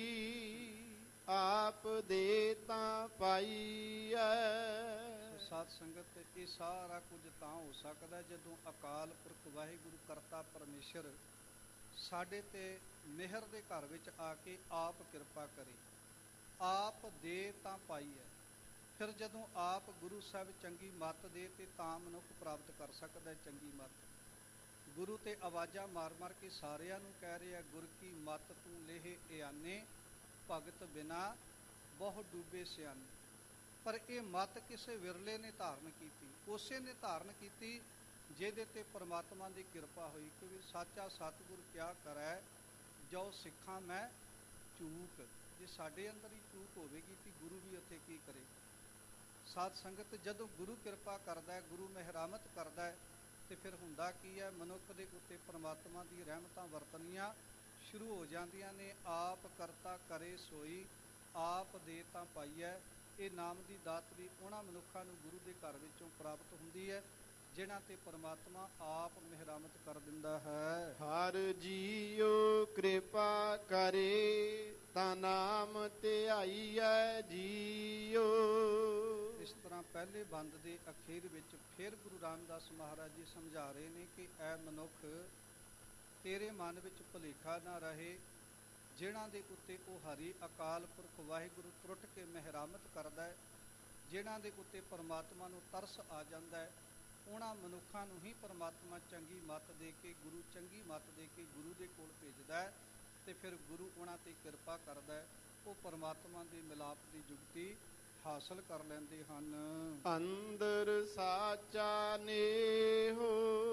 ਆਪ ਦੇ ਤਾਂ ਪਾਈਐ। ਸਾਧ ਸੰਗਤ, ਇਹ ਸਾਰਾ ਕੁਝ ਤਾਂ ਹੋ ਸਕਦਾ ਜਦੋਂ ਅਕਾਲ ਪੁਰਖ ਵਾਹਿਗੁਰੂ ਕਰਤਾ ਪਰਮੇਸ਼ਰ ਸਾਡੇ ਤੇ ਮਿਹਰ ਦੇ ਘਰ ਵਿੱਚ ਆ ਕੇ ਆਪ ਕਿਰਪਾ ਕਰੇ। ਆਪ ਦੇ ਤਾਂ ਪਾਈ ਹੈ। ਫਿਰ ਜਦੋਂ ਆਪ ਗੁਰੂ ਸਾਹਿਬ ਚੰਗੀ ਮੱਤ ਦੇ ਤੇ ਤਾਂ ਮਨੁੱਖ ਪ੍ਰਾਪਤ ਕਰ ਸਕਦਾ ਚੰਗੀ ਮੱਤ। ਗੁਰੂ ਤੇ ਆਵਾਜ਼ਾਂ ਮਾਰ ਮਾਰ ਕੇ ਸਾਰਿਆਂ ਨੂੰ ਕਹਿ ਰਿਹਾ, ਗੁਰ ਕੀ ਮੱਤ ਤੂੰ ਲੇਹ ਇਆਨੇ, ਭਗਤ ਬਿਨਾ ਬਹੁ ਡੂਬੇ ਸਿਆਨੇ। ਪਰ ਇਹ ਮੱਤ ਕਿਸੇ ਵਿਰਲੇ ਨੇ ਧਾਰਨ ਕੀਤੀ, ਉਸੇ ਨੇ ਧਾਰਨ ਕੀਤੀ ਜਿਹਦੇ ਤੇ ਪਰਮਾਤਮਾ ਦੀ ਕਿਰਪਾ ਹੋਈ। ਕਿਉਂਕਿ ਸਾਚਾ ਸਤਿਗੁਰ ਕਿਆ ਕਰੈ, ਜੋ ਸਿੱਖਾਂ ਮੈਂ ਚੂਕ। ਜੇ ਸਾਡੇ ਅੰਦਰ ਹੀ ਚੂਕ ਹੋਵੇਗੀ ਤਾਂ ਗੁਰੂ ਵੀ ਉੱਥੇ ਕੀ ਕਰੇ। ਸਾਧ ਸੰਗਤ, ਜਦੋਂ ਗੁਰੂ ਕਿਰਪਾ ਕਰਦਾ ਹੈ, ਗੁਰੂ ਮਿਹਰਾਮਤ ਕਰਦਾ ਹੈ ਤੇ ਫਿਰ ਹੁੰਦਾ ਕੀ ਹੈ, ਮਨੁੱਖ ਦੇ ਉੱਤੇ ਪਰਮਾਤਮਾ ਦੀ ਰਹਿਮਤਾਂ ਵਰਤਣੀਆਂ ਸ਼ੁਰੂ ਹੋ ਜਾਂਦੀਆਂ ਨੇ। ਆਪ ਕਰਤਾ ਕਰੇ ਸੋਈ, ਆਪ ਦੇ ਤਾਂ ਪਾਈਐ। ਇਹ ਨਾਮ ਦੀ ਦਾਤ ਵੀ ਉਹਨਾਂ ਮਨੁੱਖਾਂ ਨੂੰ ਗੁਰੂ ਦੇ ਘਰ ਵਿੱਚੋਂ ਪ੍ਰਾਪਤ ਹੁੰਦੀ ਹੈ ਜਿਨ੍ਹਾਂ ਤੇ ਪਰਮਾਤਮਾ ਆਪ ਮਿਹਰਮਤ ਕਰ ਦਿੰਦਾ ਹੈ। ਹਰ ਜੀਉ ਕਿਰਪਾ ਕਰੇ ਤਾ ਨਾਮ ਧਿਆਈਐ ਜੀਉ। ਇਸ ਤਰ੍ਹਾਂ ਪਹਿਲੇ ਬੰਦ ਦੇ ਅਖੀਰ ਵਿੱਚ ਫਿਰ ਗੁਰੂ ਰਾਮਦਾਸ ਮਹਾਰਾਜ ਜੀ ਸਮਝਾ ਰਹੇ ਨੇ ਕਿ ਐ ਮਨੁੱਖ, ਤੇਰੇ ਮਨ ਵਿੱਚ ਭੁਲੇਖਾ ਨਾ ਰਹੇ। ਜਿਨ੍ਹਾਂ ਦੇ ਉੱਤੇ ਉਹ ਹਰੀ ਅਕਾਲ ਪੁਰਖ ਵਾਹਿਗੁਰੂ ਤਰੁੱਟ ਕੇ ਮਿਹਰਮਤ ਕਰਦਾ ਹੈ, ਜਿਨ੍ਹਾਂ ਦੇ ਉੱਤੇ ਪਰਮਾਤਮਾ ਨੂੰ ਤਰਸ ਆ ਜਾਂਦਾ ਹੈ, ਉਹਨਾਂ ਮਨੁੱਖਾਂ ਨੂੰ ਹੀ ਪਰਮਾਤਮਾ ਚੰਗੀ ਮੱਤ ਦੇ ਕੇ ਗੁਰੂ ਚੰਗੀ ਮੱਤ ਦੇ ਕੇ ਗੁਰੂ ਦੇ ਕੋਲ ਭੇਜਦਾ ਹੈ ਤੇ ਫਿਰ ਗੁਰੂ ਉਹਨਾਂ ਤੇ ਕਿਰਪਾ ਕਰਦਾ ਹੈ। ਉਹ ਪਰਮਾਤਮਾ ਦੇ ਮਿਲਾਪ ਦੀ ਜੁਗਤੀ ਹਾਸਲ ਕਰ ਲੈਂਦੇ ਹਨ। ਅੰਦਰ ਸਾਚਾ ਨੇਹੋ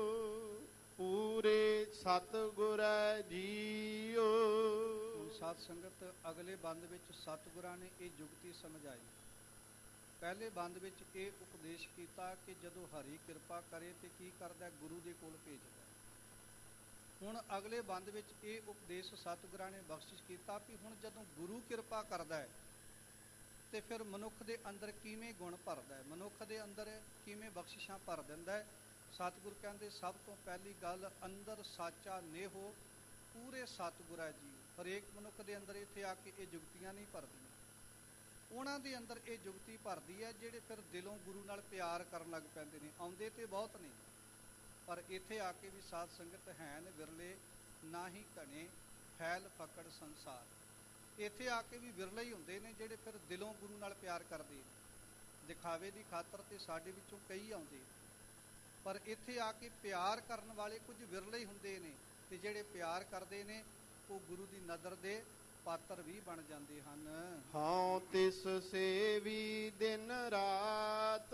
ਪੂਰੇ ਸਤਿਗੁਰੈ ਜੀਓ। ਹੁਣ ਸਾਧ ਸੰਗਤ, ਅਗਲੇ ਬੰਦ ਵਿੱਚ ਸਤਿਗੁਰਾਂ ਨੇ ਇਹ ਜੁਗਤੀ ਸਮਝਾਈ। ਪਹਿਲੇ ਬੰਦ ਵਿੱਚ ਇਹ ਉਪਦੇਸ਼ ਕੀਤਾ ਕਿ ਜਦੋਂ ਹਰੀ ਕਿਰਪਾ ਕਰੇ ਤੇ ਕੀ ਕਰਦਾ, ਗੁਰੂ ਦੇ ਕੋਲ ਭੇਜਦਾ। ਹੁਣ ਅਗਲੇ ਬੰਦ ਵਿੱਚ ਇਹ ਉਪਦੇਸ਼ ਸਤਿਗੁਰਾਂ ਨੇ ਬਖਸ਼ਿਸ਼ ਕੀਤਾ ਵੀ ਹੁਣ ਜਦੋਂ ਗੁਰੂ ਕਿਰਪਾ ਕਰਦਾ ਹੈ ਤੇ ਫਿਰ ਮਨੁੱਖ ਦੇ ਅੰਦਰ ਕਿਵੇਂ ਗੁਣ ਭਰਦਾ ਹੈ, ਮਨੁੱਖ ਦੇ ਅੰਦਰ ਕਿਵੇਂ ਬਖਸ਼ਿਸ਼ਾਂ ਭਰ ਦਿੰਦਾ ਹੈ। ਸਤਿਗੁਰ ਕਹਿੰਦੇ ਸਭ ਤੋਂ ਪਹਿਲੀ ਗੱਲ, ਅੰਦਰ ਸਾਚਾ ਨੇਹੋ ਪੂਰੇ ਸਤਿਗੁਰਾਂ ਜੀ। ਹਰੇਕ ਮਨੁੱਖ ਦੇ ਅੰਦਰ ਇੱਥੇ ਆ ਕੇ ਇਹ ਜੁਗਤੀਆਂ ਨਹੀਂ ਭਰਦੀਆਂ, ਉਹਨਾਂ ਦੇ ਅੰਦਰ ਇਹ ਜੁਗਤੀ ਭਰਦੀ ਹੈ ਜਿਹੜੇ ਫਿਰ ਦਿਲੋਂ ਗੁਰੂ ਨਾਲ ਪਿਆਰ ਕਰਨ ਲੱਗ ਪੈਂਦੇ ਨੇ। ਆਉਂਦੇ ਤੇ ਬਹੁਤ ਨੇ, ਪਰ ਇੱਥੇ ਆ ਕੇ ਵੀ ਸਾਧ ਸੰਗਤ ਹੈਨ ਵਿਰਲੇ ਨਾ ਹੀ ਘਣੇ ਫੈਲ ਫਕੜ ਸੰਸਾਰ। ਇੱਥੇ ਆ ਕੇ ਵੀ ਵਿਰਲੇ ਹੀ ਹੁੰਦੇ ਨੇ ਜਿਹੜੇ ਫਿਰ ਦਿਲੋਂ ਗੁਰੂ ਨਾਲ ਪਿਆਰ ਕਰਦੇ ਨੇ। ਦਿਖਾਵੇ ਦੀ ਖਾਤਰ ਤੇ ਸਾਡੇ ਵਿੱਚੋਂ ਕਈ ਆਉਂਦੇ, ਪਰ ਇੱਥੇ ਆ ਕੇ ਪਿਆਰ ਕਰਨ ਵਾਲੇ ਕੁਝ ਵਿਰਲੇ ਹੀ ਹੁੰਦੇ ਨੇ ਤੇ ਜਿਹੜੇ ਪਿਆਰ ਕਰਦੇ ਨੇ ਉਹ ਗੁਰੂ ਦੀ ਨਜ਼ਰ ਦੇ ਪਾਤਰ ਵੀ ਬਣ ਜਾਂਦੇ ਹਨ। ਹਉ ਤਿਸ ਸੇਵੀ ਦਿਨ ਰਾਤ,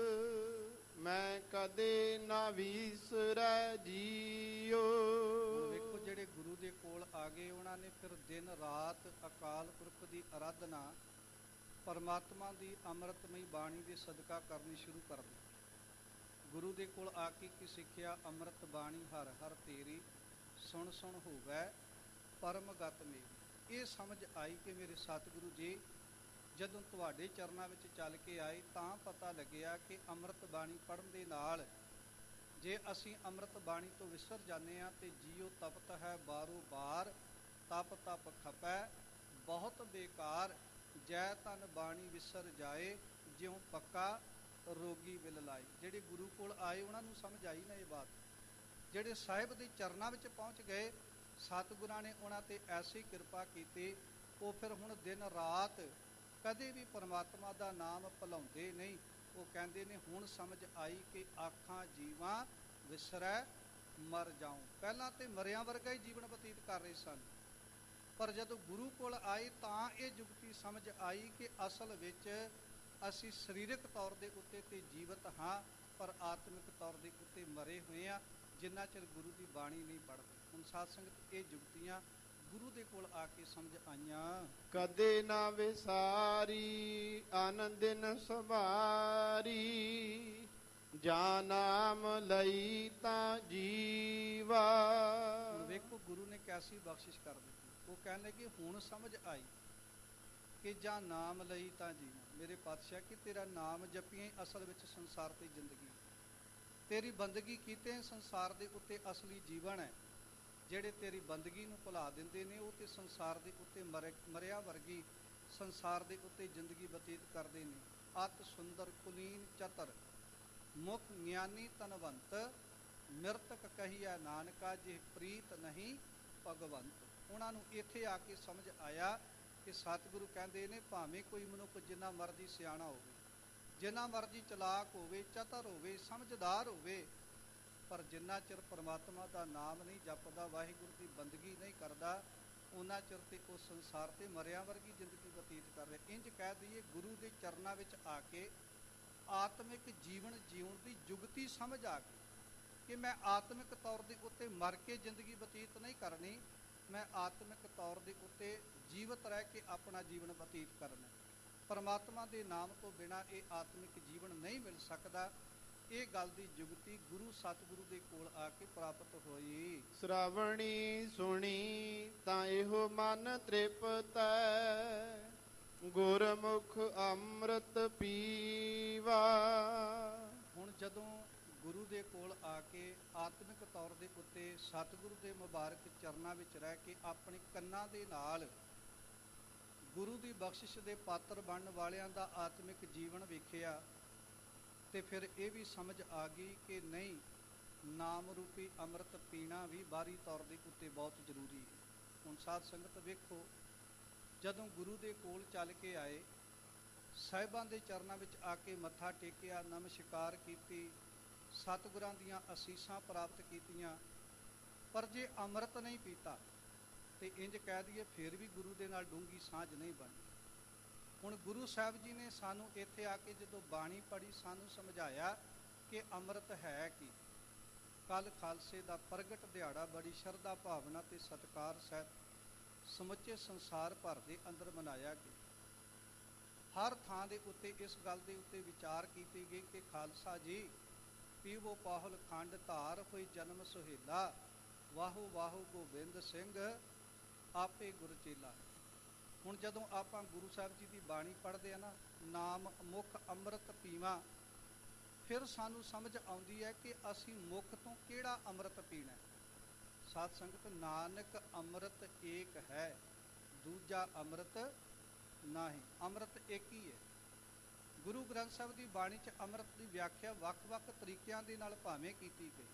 ਮੈਂ ਕਦੇ ਨਾ ਵਿਸਰੈ ਜੀਓ। ਵੇਖੋ, ਜਿਹੜੇ ਗੁਰੂ ਦੇ ਕੋਲ ਆ ਗਏ ਉਹਨਾਂ ਨੇ ਫਿਰ ਦਿਨ ਰਾਤ ਅਕਾਲ ਪੁਰਖ ਦੀ ਅਰਾਧਨਾ, ਪਰਮਾਤਮਾ ਦੀ ਅੰਮ੍ਰਿਤਮਈ ਬਾਣੀ ਦੇ ਸਦਕਾ ਕਰਨੀ ਸ਼ੁਰੂ ਕਰ ਦਿੱਤੀ। ਗੁਰੂ ਦੇ ਕੋਲ ਆ ਕੇ ਕੀ ਸਿੱਖਿਆ? ਅੰਮ੍ਰਿਤ ਬਾਣੀ ਹਰ ਹਰ ਤੇਰੀ, ਸੁਣ ਸੁਣ ਹੋਵੈ ਪਰਮ ਗਤ ਮੇਰੀ। ਇਹ ਸਮਝ ਆਈ ਕਿ ਮੇਰੇ ਸਤਿਗੁਰੂ ਜੀ ਜਦੋਂ ਤੁਹਾਡੇ ਚਰਨਾਂ ਵਿੱਚ ਚੱਲ ਕੇ ਆਏ ਤਾਂ ਪਤਾ ਲੱਗਿਆ ਕਿ ਅੰਮ੍ਰਿਤ ਬਾਣੀ ਪੜ੍ਹਨ ਦੇ ਨਾਲ ਜੇ ਅਸੀਂ ਅੰਮ੍ਰਿਤ ਬਾਣੀ ਤੋਂ ਵਿਸਰ ਜਾਂਦੇ ਹਾਂ ਤੇ ਜੀਉ ਤਪਤ ਹੈ ਬਾਰੋ ਬਾਰ, ਤਪ ਤਪ ਖਪੈ ਬਹੁਤ ਬੇਕਾਰ, ਜੈ ਤਨ ਬਾਣੀ ਵਿਸਰ ਜਾਏ, ਜਿਉ ਪੱਕਾ ਰੋਗੀ ਵਿਲ ਲਾਏ। ਜਿਹੜੇ ਗੁਰੂ ਕੋਲ ਆਏ ਉਹਨਾਂ ਨੂੰ ਸਮਝ ਆਈ ਨਾ ਇਹ ਬਾਤ। ਜਿਹੜੇ ਸਾਹਿਬ ਦੇ ਚਰਨਾਂ ਵਿੱਚ ਪਹੁੰਚ ਗਏ, ਸਤਿਗੁਰਾਂ ਨੇ ਉਹਨਾਂ ਤੇ ਐਸੀ ਕਿਰਪਾ ਕੀਤੀ, ਉਹ ਫਿਰ ਹੁਣ ਦਿਨ ਰਾਤ ਕਦੇ ਵੀ ਪਰਮਾਤਮਾ ਦਾ ਨਾਮ ਭੁਲਾਉਂਦੇ ਨਹੀਂ। ਉਹ ਕਹਿੰਦੇ ਨੇ ਹੁਣ ਸਮਝ ਆਈ ਕਿ ਆਖਾਂ ਜੀਵਾਂ ਵਿਸਰੈ ਮਰ ਜਾਉ। ਪਹਿਲਾਂ ਤੇ ਮਰਿਆਂ ਵਰਗਾ ਹੀ ਜੀਵਨ ਬਤੀਤ ਕਰ ਰਹੇ ਸਨ, ਪਰ ਜਦੋਂ ਗੁਰੂ ਕੋਲ ਆਏ ਤਾਂ ਇਹ ਜੁਗਤੀ ਸਮਝ ਆਈ ਕਿ ਅਸਲ ਵਿੱਚ ਅਸੀਂ ਸਰੀਰਕ ਤੌਰ ਦੇ ਉੱਤੇ ਤੇ ਜੀਵਤ ਹਾਂ, ਪਰ ਆਤਮਿਕ ਤੌਰ ਦੇ ਉੱਤੇ ਮਰੇ ਹੋਏ ਹਾਂ ਜਿੰਨਾ ਚਿਰ ਗੁਰੂ ਦੀ ਬਾਣੀ ਨਹੀਂ ਪੜ੍ਹਦੇ। ਹੁਣ ਸਾਧ ਸੰਗਤ, ਇਹ ਜੁਗਤੀਆਂ ਗੁਰੂ ਦੇ ਕੋਲ ਆ ਕੇ ਸਮਝ ਆਈਆਂ। ਕਦੇ ਨਾ ਵਿਸਾਰੀ ਆਨੰਦਿਨ ਸਵਾਰੀ, ਜਾਂ ਨਾਮ ਲਈ ਤਾਂ ਜੀਵਾ। ਹੁਣ ਵੇਖੋ ਗੁਰੂ ਨੇ ਕੈਸੀ ਬਖਸ਼ਿਸ਼ ਕਰ ਦਿੱਤੀ। ਉਹ ਕਹਿਣ ਲੱਗੇ ਹੁਣ ਸਮਝ ਆਈ ਕਿ ਜਾਂ ਨਾਮ ਲਈ ਤਾਂ ਜੀਵਾ। ਮੇਰੇ ਪਾਤਸ਼ਾਹ, ਕਿ ਤੇਰਾ ਨਾਮ ਜਪੀਏ ਅਸਲ ਵਿੱਚ ਸੰਸਾਰ ਤੇ ਜ਼ਿੰਦਗੀ, ਤੇਰੀ ਬੰਦਗੀ ਕੀਤੇ ਸੰਸਾਰ ਦੇ ਉੱਤੇ ਅਸਲੀ ਜੀਵਨ ਹੈ। ਜਿਹੜੇ ਤੇਰੀ ਬੰਦਗੀ ਨੂੰ ਭੁਲਾ ਦਿੰਦੇ ਨੇ ਉਹ ਤੇ ਸੰਸਾਰ ਦੇ ਉੱਤੇ ਮਰ ਮਰਿਆ ਵਰਗੀ ਸੰਸਾਰ ਦੇ ਉੱਤੇ ਜ਼ਿੰਦਗੀ ਬਤੀਤ ਕਰਦੇ ਨੇ। ਅਤ ਸੁੰਦਰ ਕੁਲੀਨ ਚਤਰ, ਮੁਖ ਗਿਆਨੀ ਧਨਵੰਤ, ਮਿਰਤਕ ਕਹੀਐ ਨਾਨਕਾ, ਜੇ ਪ੍ਰੀਤ ਨਹੀਂ ਭਗਵੰਤ। ਉਹਨਾਂ ਨੂੰ ਇੱਥੇ ਆ ਕੇ ਸਮਝ ਆਇਆ ਕਿ ਸਤਿਗੁਰੂ ਕਹਿੰਦੇ ਨੇ ਭਾਵੇਂ ਕੋਈ ਮਨੁੱਖ ਜਿੰਨਾ ਮਰਜ਼ੀ ਸਿਆਣਾ ਹੋਵੇ, ਜਿੰਨਾ ਮਰਜ਼ੀ ਚਲਾਕ ਹੋਵੇ, ਚਤਰ ਹੋਵੇ, ਸਮਝਦਾਰ ਹੋਵੇ, ਪਰ ਜਿੰਨਾ ਚਿਰ ਪਰਮਾਤਮਾ ਦਾ ਨਾਮ ਨਹੀਂ ਜਪਦਾ, ਵਾਹਿਗੁਰੂ ਦੀ ਬੰਦਗੀ ਨਹੀਂ ਕਰਦਾ, ਉਹਨਾਂ ਚਿਰ ਤੇ ਉਹ ਸੰਸਾਰ ਤੇ ਮਰਿਆਂ ਵਰਗੀ ਜ਼ਿੰਦਗੀ ਬਤੀਤ ਕਰ ਰਿਹਾ। ਇੰਝ ਕਹਿ ਦਈਏ, ਗੁਰੂ ਦੇ ਚਰਨਾਂ ਵਿੱਚ ਆ ਕੇ ਆਤਮਿਕ ਜੀਵਨ ਜਿਉਣ ਦੀ ਜੁਗਤੀ ਸਮਝ ਆ ਗਈ ਕਿ ਮੈਂ ਆਤਮਿਕ ਤੌਰ ਦੇ ਉੱਤੇ ਮਰ ਕੇ ਜ਼ਿੰਦਗੀ ਬਤੀਤ ਨਹੀਂ ਕਰਨੀ, ਮੈਂ ਆਤਮਿਕ ਤੌਰ ਦੇ ਉੱਤੇ ਜੀਵਤ ਰਹਿ ਕੇ ਆਪਣਾ ਜੀਵਨ ਬਤੀਤ ਕਰਨਾ। ਪਰਮਾਤਮਾ ਦੇ ਨਾਮ ਤੋਂ ਬਿਨਾਂ ਇਹ ਆਤਮਿਕ ਜੀਵਨ ਨਹੀਂ ਮਿਲ ਸਕਦਾ। ਇਹ ਗੱਲ ਦੀ ਜੁਗਤੀ ਗੁਰੂ ਸਤਿਗੁਰੂ ਦੇ ਕੋਲ ਆ ਕੇ ਪ੍ਰਾਪਤ ਹੋਈ। ਸ਼੍ਰਵਣੀ ਸੁਣੀ ਤਾਂ ਇਹੋ ਮਨ ਤ੍ਰਿਪਤੈ, ਗੁਰਮੁਖ ਅੰਮ੍ਰਿਤ ਪੀਵਾ। ਹੁਣ ਜਦੋਂ ਗੁਰੂ ਦੇ ਕੋਲ ਆ ਕੇ ਆਤਮਿਕ ਤੌਰ ਦੇ ਉੱਤੇ ਸਤਿਗੁਰੂ ਦੇ ਮੁਬਾਰਕ ਚਰਨਾਂ ਵਿੱਚ ਰਹਿ ਕੇ ਆਪਣੇ ਕੰਨਾਂ ਦੇ ਨਾਲ ਗੁਰੂ ਦੀ ਬਖਸ਼ਿਸ਼ ਦੇ ਪਾਤਰ ਬਣਨ ਵਾਲਿਆਂ ਦਾ ਆਤਮਿਕ ਜੀਵਨ ਵੇਖਿਆ, ਤੇ ਫਿਰ ਇਹ ਵੀ ਸਮਝ ਆ ਗਈ ਕਿ ਨਹੀਂ, ਨਾਮ ਰੂਪੀ ਅੰਮ੍ਰਿਤ ਪੀਣਾ ਵੀ ਬਾਹਰੀ ਤੌਰ ਦੇ ਉੱਤੇ ਬਹੁਤ ਜ਼ਰੂਰੀ ਹੈ। ਹੁਣ ਸਾਧ ਸੰਗਤ ਵੇਖੋ, ਜਦੋਂ ਗੁਰੂ ਦੇ ਕੋਲ ਚੱਲ ਕੇ ਆਏ, ਸਾਹਿਬਾਂ ਦੇ ਚਰਨਾਂ ਵਿੱਚ ਆ ਕੇ ਮੱਥਾ ਟੇਕਿਆ, ਨਮਸਕਾਰ ਕੀਤੀ, ਸਤਿਗੁਰਾਂ ਦੀਆਂ ਅਸੀਸਾਂ ਪ੍ਰਾਪਤ ਕੀਤੀਆਂ, ਪਰ ਜੇ ਅੰਮ੍ਰਿਤ ਨਹੀਂ ਪੀਤਾ ਤੇ ਇੰਜ ਕਹਿ ਦਈਏ ਫਿਰ ਵੀ ਗੁਰੂ ਦੇ ਨਾਲ ਡੂੰਘੀ ਸਾਂਝ ਨਹੀਂ ਬਣੀ। ਹੁਣ ਗੁਰੂ ਸਾਹਿਬ ਜੀ ਨੇ ਸਾਨੂੰ ਇੱਥੇ ਆ ਕੇ ਜਦੋਂ ਬਾਣੀ ਪੜ੍ਹੀ, ਸਾਨੂੰ ਸਮਝਾਇਆ ਕਿ ਅੰਮ੍ਰਿਤ ਹੈ ਕੀ। ਕੱਲ ਖਾਲਸੇ ਦਾ ਪ੍ਰਗਟ ਦਿਹਾੜਾ ਬੜੀ ਸ਼ਰਧਾ ਭਾਵਨਾ ਤੇ ਸਤਿਕਾਰ ਸਹਿਤ ਸਮੁੱਚੇ ਸੰਸਾਰ ਭਰ ਦੇ ਅੰਦਰ ਮਨਾਇਆ ਗਿਆ। ਹਰ ਥਾਂ ਦੇ ਉੱਤੇ ਇਸ ਗੱਲ ਦੇ ਉੱਤੇ ਵਿਚਾਰ ਕੀਤੀ ਗਈ ਕਿ ਖਾਲਸਾ ਜੀ, ਪੀਵੋ ਪਾਹੁਲ ਖੰਡ ਧਾਰ ਹੋਈ ਜਨਮ ਸੁਹੇਲਾ, ਵਾਹੋ ਵਾਹੋ ਗੋਬਿੰਦ ਸਿੰਘ ਆਪੇ ਗੁਰ ਚੇਲਾ। ਹੁਣ ਜਦੋਂ ਆਪਾਂ ਗੁਰੂ ਸਾਹਿਬ ਜੀ ਦੀ ਬਾਣੀ ਪੜ੍ਹਦੇ ਆ ਨਾ, ਨਾਮ ਮੁੱਖ ਅੰਮ੍ਰਿਤ ਪੀਵਾਂ, ਫਿਰ ਸਾਨੂੰ ਸਮਝ ਆਉਂਦੀ ਹੈ ਕਿ ਅਸੀਂ ਮੁੱਖ ਤੋਂ ਕਿਹੜਾ ਅੰਮ੍ਰਿਤ ਪੀਣਾ। ਸਾਧ ਸੰਗਤ, ਨਾਨਕ ਅੰਮ੍ਰਿਤ ਏਕ ਹੈ, ਦੂਜਾ ਅੰਮ੍ਰਿਤ ਨਹੀਂ। ਅੰਮ੍ਰਿਤ ਇੱਕ ਹੀ ਹੈ। ਗੁਰੂ ਗ੍ਰੰਥ ਸਾਹਿਬ ਦੀ ਬਾਣੀ 'ਚ ਅੰਮ੍ਰਿਤ ਦੀ ਵਿਆਖਿਆ ਵੱਖ-ਵੱਖ ਤਰੀਕਿਆਂ ਦੇ ਨਾਲ ਭਾਵੇਂ ਕੀਤੀ ਗਈ।